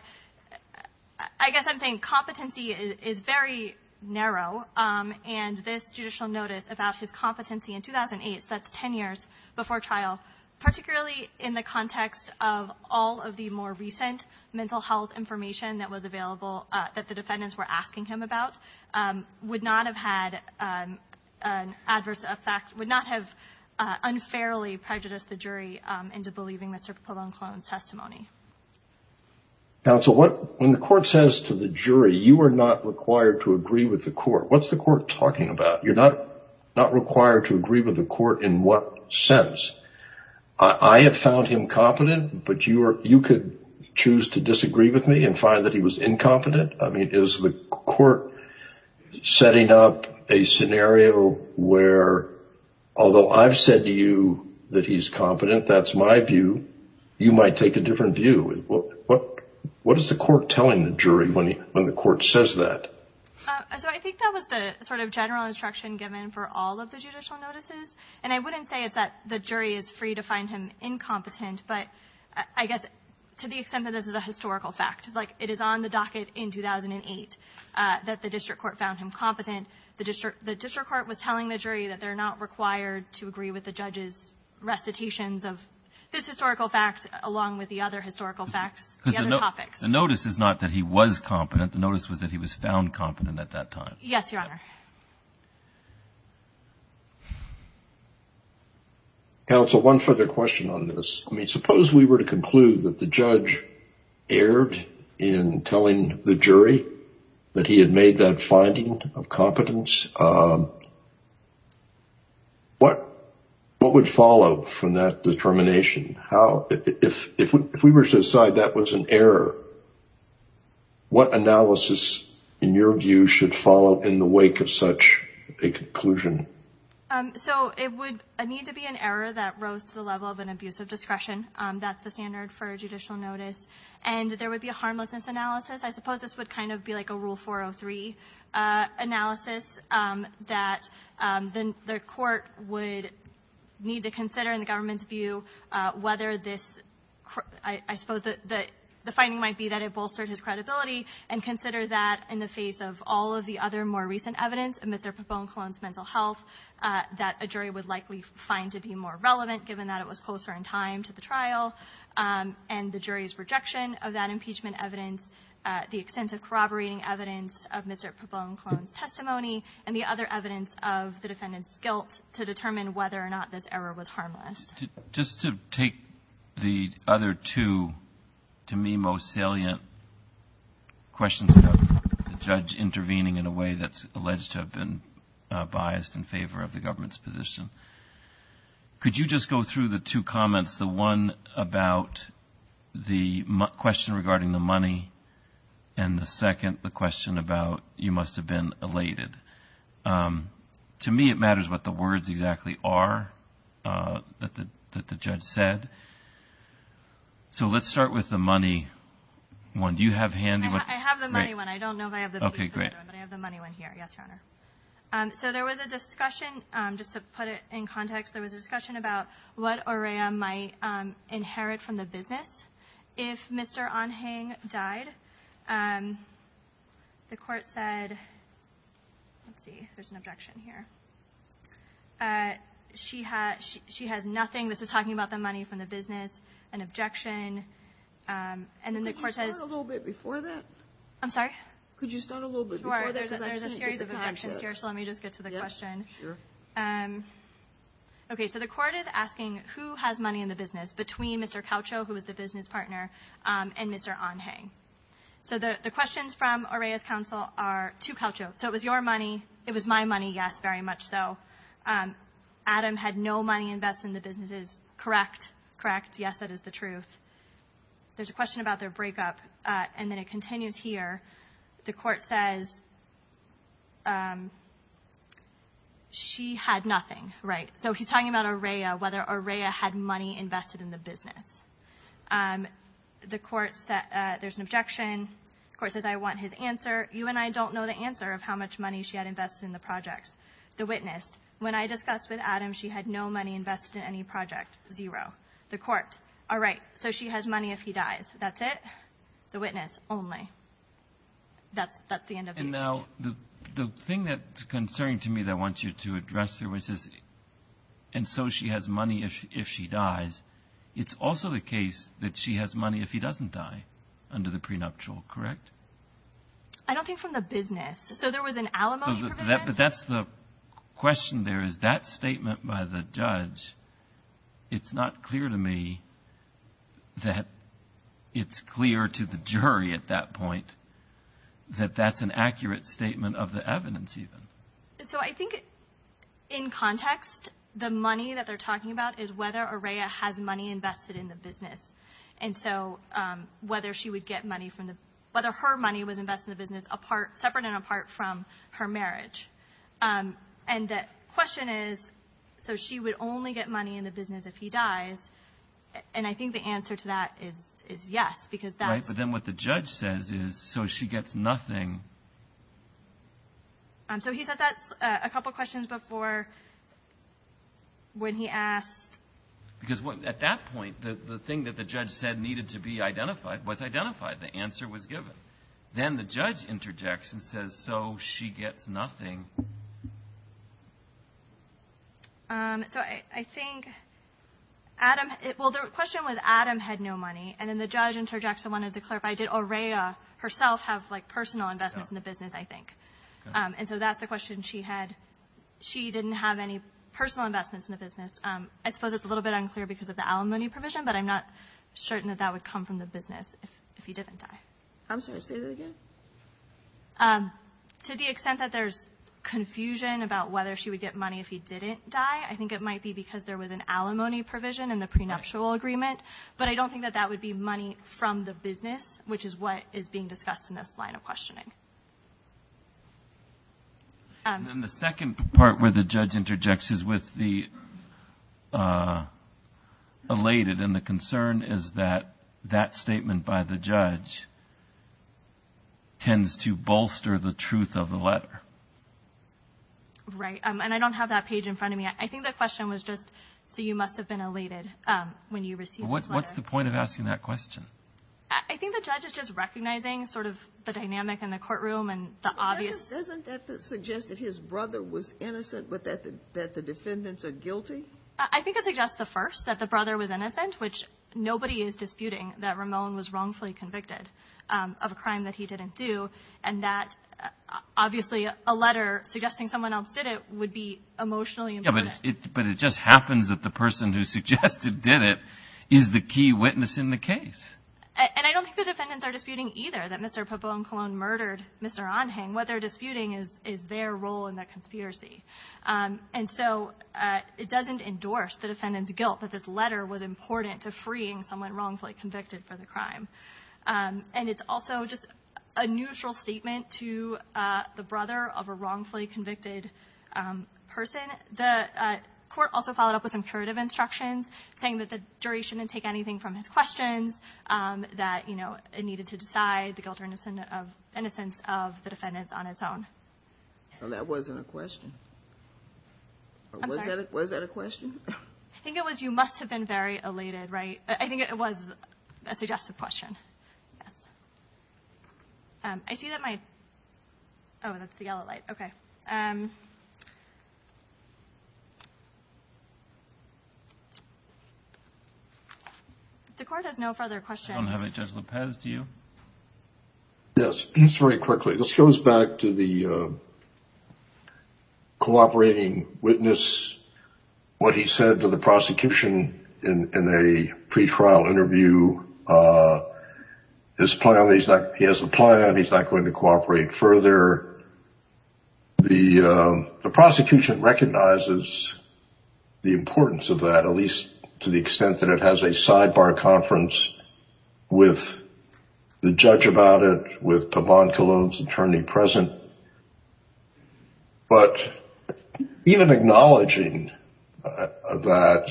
I guess I'm saying competency is very narrow. And this judicial notice about his competency in 2008, so that's 10 years before trial, particularly in the context of all of the more recent mental health information that was available, that the defendants were asking him about, would not have had an adverse effect, would not have unfairly prejudiced the jury into believing Mr. Pabon-Colon's testimony. Counsel, when the court says to the jury, you are not required to agree with the court, what's the court talking about? You're not required to agree with the court in what sense? I have found him competent, but you could choose to disagree with me and find that he was incompetent? Is the court setting up a scenario where, although I've said to you that he's competent, that's my view, you might take a different view? What is the court telling the jury when the court says that? So I think that was the sort of general instruction given for all of the judicial notices. And I wouldn't say it's that the jury is free to find him incompetent, but I guess to the extent that this is a historical fact, it's like it is on the docket in 2008 that the district court found him competent. The district court was telling the jury that they're not required to agree with the judge's recitations of this historical fact along with the other historical facts, the other topics. The notice is not that he was competent. The notice was that he was found competent at that time. Yes, Your Honor. Counsel, one further question on this. Suppose we were to conclude that the judge erred in telling the jury that he had made that finding of competence. What would follow from that determination? If we were to decide that was an error, what analysis, in your view, should follow in the wake of such a conclusion? So it would need to be an error that rose to the level of an abuse of discretion. That's the standard for judicial notice. And there would be a harmlessness analysis. I suppose this would kind of be like a Rule 403 analysis that the court would need to consider in the government's view whether this, I suppose the finding might be that it bolstered his credibility, and consider that in the face of all of the other more recent evidence of Mr. Pabon-Colon's mental health, that a jury would likely find to be more relevant given that it was closer in time to the trial, and the jury's rejection of that impeachment evidence, the extent of corroborating evidence of Mr. Pabon-Colon's testimony, and the other evidence of the defendant's guilt to determine whether or not this error was harmless. Just to take the other two, to me, most salient questions about the judge intervening in a way that's alleged to have been biased in favor of the government's position. Could you just go through the two comments, the one about the question regarding the money, and the second, the question about you must have been elated? To me, it matters what the words exactly are that the judge said. So let's start with the money one. Do you have handy? I have the money one. I don't know if I have the okay, great. One, but I have the money one here. Yes, Your Honor. So there was a discussion, just to put it in context, there was a discussion about what Orea might inherit from the business if Mr. Anhang died. The court said, let's see, there's an objection here. She has nothing. This is talking about the money from the business. An objection. And then the court says. Could you start a little bit before that? I'm sorry? Could you start a little bit sure, before that? There's a series of objections here, so let me just get to the question. Sure. Okay, so the court is asking who has money in the business between Mr. Caucho, who is the business partner, and Mr. Anhang. So the questions from Orea's counsel are to Caucho. So it was your money. It was my money, yes, very much so. Adam had no money invested in the businesses. Correct. Yes, that is the truth. There's a question about their breakup, and then it continues here. The court says she had nothing, right? So he's talking about Orea, whether Orea had money invested in the business. The court said there's an objection. The court says, I want his answer. You and I don't know the answer of how much money she had invested in the projects. The witness, when I discussed with Adam, she had no money invested in any project, 0. The court, all right, so she has money if he dies. That's it? The witness, only. That's the end of the exchange. And now, the thing that's concerning to me that I want you to address here, which is, and so she has money if she dies, it's also the case that she has money if he doesn't die under the prenuptial, correct? I don't think from the business. So there was an alimony provision? But that's the question there, is that statement by the judge, it's not clear to me that it's clear to the jury at that point that that's an accurate statement of the evidence even. So I think in context, the money that they're talking about is whether Orea has money invested in the business. And so whether she would get money from whether her money was invested in the business separate and apart from her marriage. And the question is, so she would only get money in the business if he dies. And I think the answer to that is yes, because that's... Right, but then what the judge says is, so she gets nothing. So he said that's a couple questions before when he asked... Because at that point, the thing that the judge said needed to be identified was identified. The answer was given. Then the judge interjects and says, so she gets nothing. So I think the question was Adam had no money, and then the judge interjects and wanted to clarify, did Orea herself have like personal investments in the business, I think. Okay. And so that's the question she had. She didn't have any personal investments in the business. I suppose it's a little bit unclear because of the alimony provision, but I'm not certain that would come from the business if he didn't die. I'm sorry, say that again? To the extent that there's confusion about whether she would get money if he didn't die, I think it might be because there was an alimony provision in the prenuptial agreement, but I don't think that would be money from the business, which is what is being discussed in this line of questioning. And then the second part where the judge interjects is with the elated, and the concern is that statement by the judge tends to bolster the truth of the letter. Right, and I don't have that page in front of me. I think the question was just, so you must have been elated when you received this letter. What's the point of asking that question? I think the judge is just recognizing sort of the dynamic in the courtroom and the obvious... Doesn't that suggest that his brother was innocent, but that the defendants are guilty? I think it suggests the first, that the brother was innocent, which nobody is disputing, that Ramon was wrongfully convicted of a crime that he didn't do, and that obviously a letter suggesting someone else did it would be emotionally important. Yeah, but it just happens that the person who suggested did it is the key witness in the case. And I don't think the defendants are disputing either that Mr. Pabon-Colon murdered Mr. Anhang. What they're disputing is their role in the conspiracy. And so it doesn't endorse the defendant's guilt that this letter was important to freeing someone wrongfully convicted for the crime. And it's also just a neutral statement to the brother of a wrongfully convicted person. The court also followed up with some curative instructions saying that the jury shouldn't take anything from his questions, that, you know, it needed to decide the guilt or innocence of the defendants on its own. Well, that wasn't a question. I'm sorry? Was that a question? I think it was, you must have been very elated, right? I think it was a suggestive question. Yes. I see that oh, that's the yellow light. Okay. The court has no further questions. I don't have it. Judge Lopez, do you? Yes, just very quickly. This goes back to the cooperating witness, what he said to the prosecution in a pretrial interview. His plan, he has a plan, he's not going to cooperate further. The prosecution recognizes the importance of that, at least to the extent that it has a sidebar conference with the judge about it, with Pabon-Colon's attorney present. But even acknowledging that,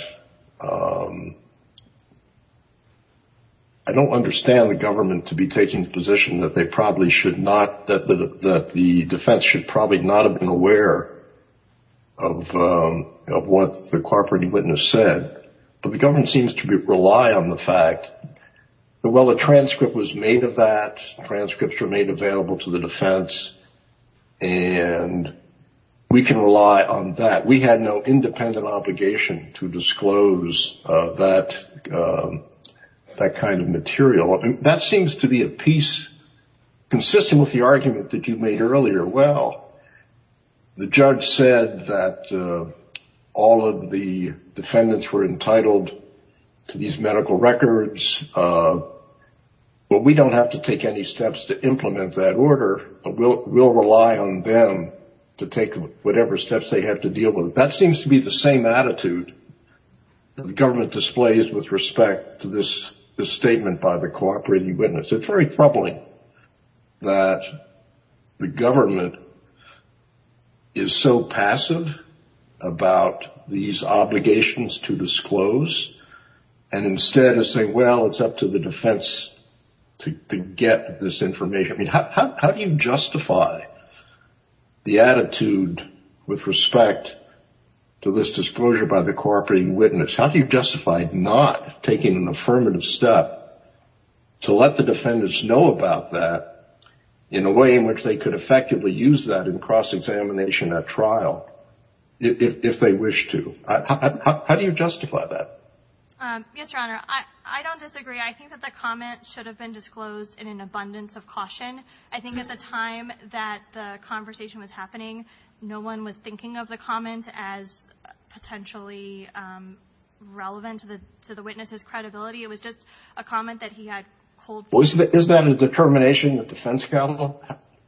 I don't understand the government to be taking the position that they probably should not, that the defense should probably not have been aware of what the cooperating witness said. But the government seems to rely on the fact that, well, a transcript was made of that, transcripts were made available to the defense, and we can rely on that. We had no independent obligation to disclose that kind of material. I mean, that seems to be a piece consistent with the argument that you made earlier. Well, the judge said that all of the defendants were entitled to these medical records, but we don't have to take any steps to implement that order. But we'll rely on them to take whatever steps they have to deal with it. That seems to be the same attitude that the government displays with respect to this statement by the cooperating witness. It's very troubling that the government is so passive about these obligations to disclose, and instead is saying, well, it's up to the defense to get this information. I mean, how do you justify the attitude with respect to this disclosure by the cooperating witness? How do you justify not taking an affirmative step to let the defendants know about that in a way in which they could effectively use that in cross-examination at trial if they wish to? How do you justify that? Yes, Your Honor. I don't disagree. I think that the comment should have been disclosed in an abundance of caution. I think at the time that the conversation was happening, no one was thinking of the comment as potentially relevant to the witness's credibility. It was just a comment that he had cold feet. Well, isn't that a determination that defense counsel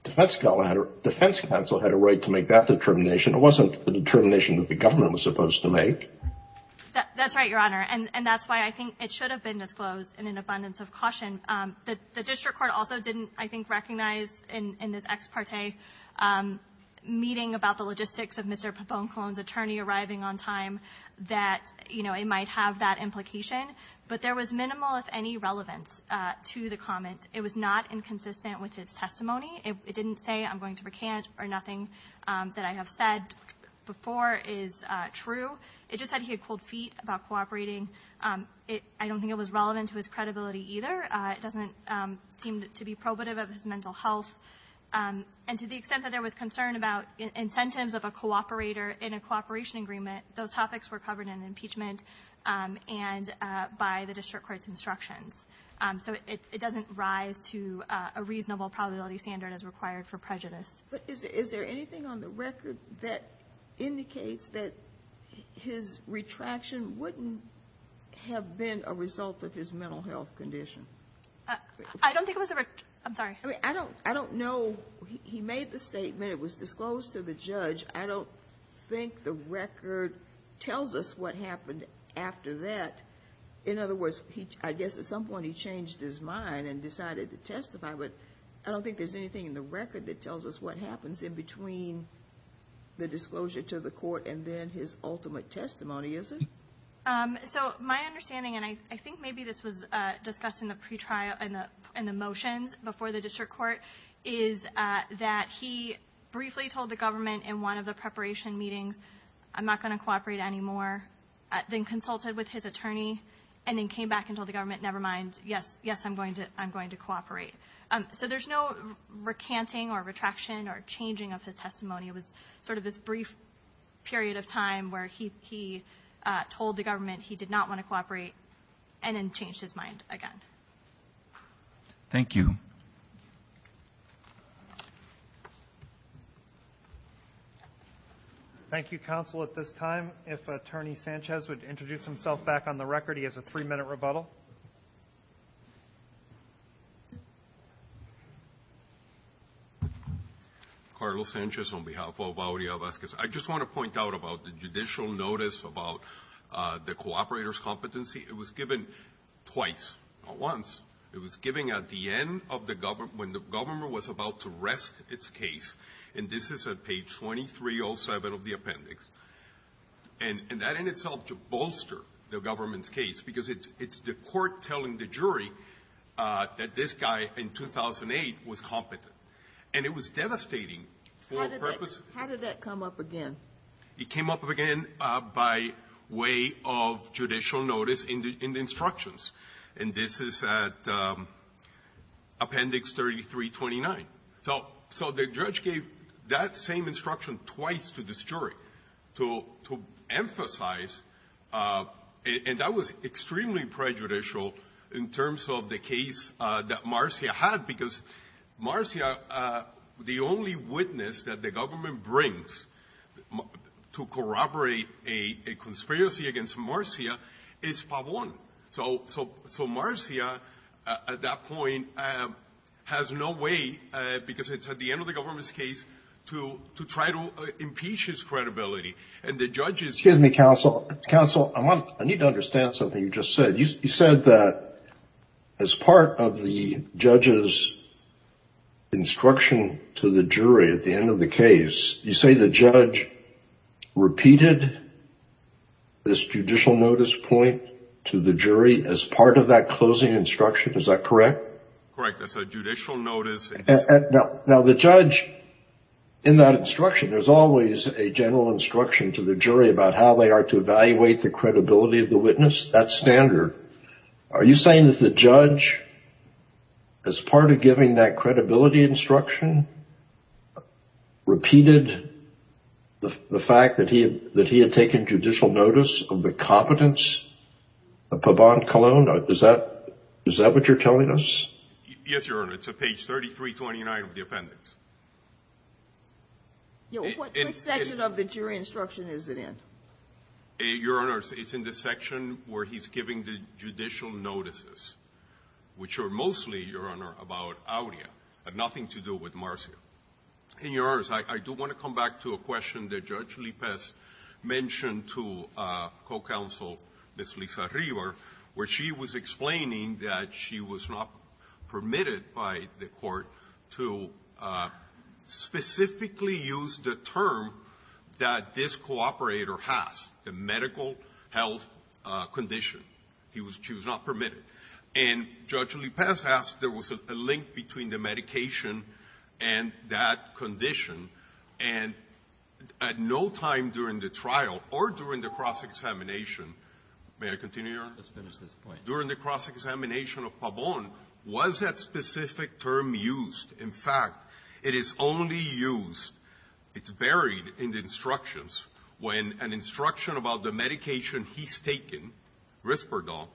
had a right to make that determination? It wasn't a determination that the government was supposed to make. That's right, Your Honor, and that's why I think it should have been disclosed in an abundance of caution. The district court also didn't, I think, recognize in this ex parte meeting about the logistics of Mr. Pabon-Colon's attorney arriving on time that, you know, it might have that implication. But there was minimal, if any, relevance to the comment. It was not inconsistent with his testimony. It didn't say, I'm going to recant, or nothing that I have said before is true. It just said he had cold feet about cooperating. I don't think it was relevant to his credibility either. It doesn't seem to be probative of his mental health. And to the extent that there was concern about incentives of a cooperator in a cooperation agreement, those topics were covered in impeachment and by the district court's instructions. So it doesn't rise to a reasonable probability standard as required for prejudice. But is there anything on the record that indicates that his retraction wouldn't have been a result of his mental health condition? I don't think it was I'm sorry. I mean, I don't know. He made the statement. It was disclosed to the judge. I don't think the record tells us what happened after that. In other words, I guess at some point he changed his mind and decided to testify, but I don't think there's anything in the record that tells us what happens in between the disclosure to the court and then his ultimate testimony, is it? So my understanding, and I think maybe this was discussed in the pretrial in the motions before the district court, is that he briefly told the government in one of the preparation meetings, "I'm not going to cooperate anymore," then consulted with his attorney, and then came back and told the government, "Never mind. Yes, I'm going to cooperate." So there's no recanting or retraction or changing of his testimony. It was sort of this brief period of time where he told the government he did not want to cooperate and then changed his mind again. Thank you. Thank you, counsel. At this time, if Attorney Sanchez would introduce himself back on the record, he has a 3-minute rebuttal. Carlos Sanchez on behalf of Aurea Vasquez. I just want to point out about the judicial notice about the cooperator's competency. It was given twice, not once. It was given at the end of the government, when the government was about to rest its case, and this is at page 2307 of the appendix. And that in itself to bolster the government's case, because it's the court telling the jury that this guy in 2008 was competent. And it was devastating for purpose. How did that come up again? It came up again by way of judicial notice in the instructions. And this is at appendix 3329. So the judge gave that same instruction twice to this jury to emphasize, and that was extremely prejudicial in terms of the case that Marcia had, because Marcia, the only witness that the government brings to corroborate a conspiracy against Marcia is Pavon. So Marcia, at that point, has no way, because it's at the end of the government's case, to try to impeach his credibility. And the judges... Excuse me, counsel. Counsel, I need to understand something you just said. You said that as part of the judge's instruction to the jury at the end of the case, you say the judge repeated this judicial notice point to the jury as part of that closing instruction. Is that correct? Correct. That's a judicial notice. Now, the judge, in that instruction, there's always a general instruction to the jury about how they are to evaluate the credibility of the witness. That's standard. Are you saying that the judge, as part of giving that credibility instruction, repeated the fact that he had taken judicial notice of the competence of Pavon Colon? Is that what you're telling us? Yes, Your Honor. It's at page 3329 of the appendix. Yeah, what section of the jury instruction is it in? Your Honor, it's in the section where he's giving the judicial notices, which are mostly, Your Honor, about Aurea, had nothing to do with Marcia. And, Your Honors, I do want to come back to a question that Judge Lipez mentioned to co-counsel Ms. Lisa River, where she was explaining that she was not permitted by the court to specifically use the term that this cooperator has, the medical health condition. She was not permitted. And Judge Lipez asked there was a link between the medication and that condition, and at no time during the trial or during the cross-examination, may I continue, Your Honor? Let's finish this point. During the cross-examination of Pavon, was that specific term used? In fact, it is only used, it's buried in the instructions when an instruction about the medication he's taken, Risperdal,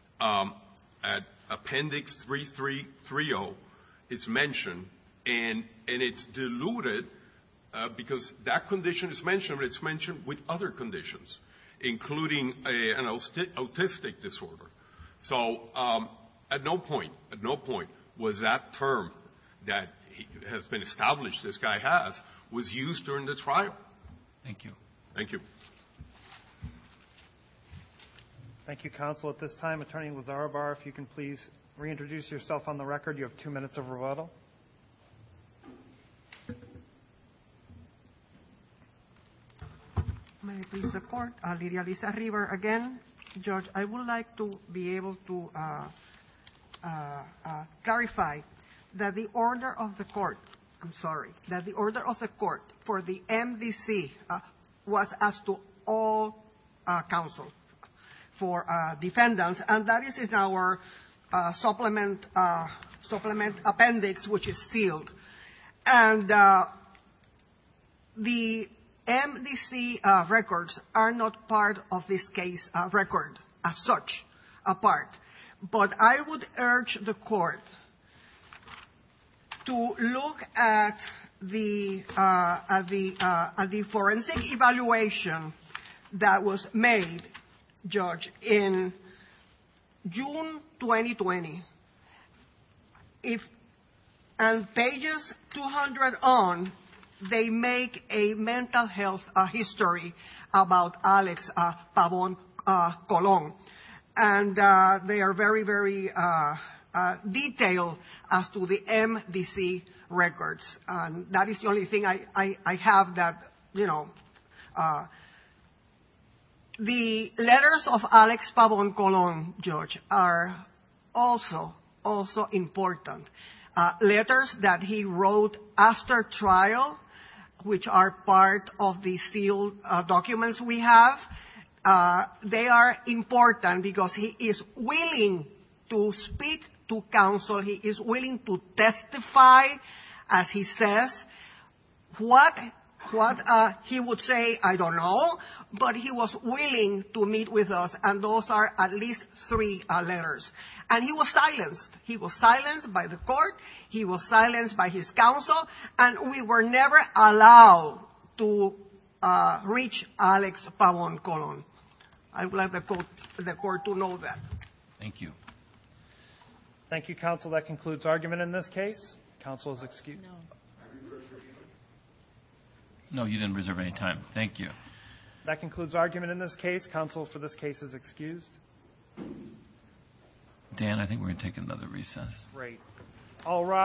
at appendix 3330, it's mentioned, and it's diluted because that condition is mentioned, but it's mentioned with other conditions, including an autistic disorder. So At no point was that term that has been established, this guy has, was used during the trial. Thank you. Thank you. Thank you, counsel. At this time, Attorney Lazarabar, if you can please reintroduce yourself on the record. You have 2 minutes of rebuttal. May I please report? Lydia Lizarribar again. Judge, I would like to be able to clarify that the order of the court, that the order of the court for the MDC was as to all counsel for defendants, and that is in our supplement appendix, which is sealed. And the MDC records are not part of this case record as such, apart. But I would urge the court to look at the forensic evaluation that was made, Judge, in June 2020. And pages 200 on, they make a mental health history about Alex Pabon Colon. And they are very, very detailed as to the MDC records. And that is the only thing I have that, the letters of Alex Pabon Colon, Judge, are also important. Letters that he wrote after trial, which are part of the sealed documents we have, they are important because he is willing to speak to counsel. He is willing to testify, as he says. What he would say, I don't know, but he was willing to meet with us, and those are at least 3 letters. And he was silenced. He was silenced by the court. He was silenced by his counsel, and we were never allowed to reach Alex Pabon Colon. I would like the court to know that. Thank you. Thank you, counsel. That concludes argument in this case. Counsel is excused. No, you didn't reserve any time. Thank you. That concludes argument in this case. Counsel for this case is excused. Dan, I think we're going to take another recess. Great. All rise.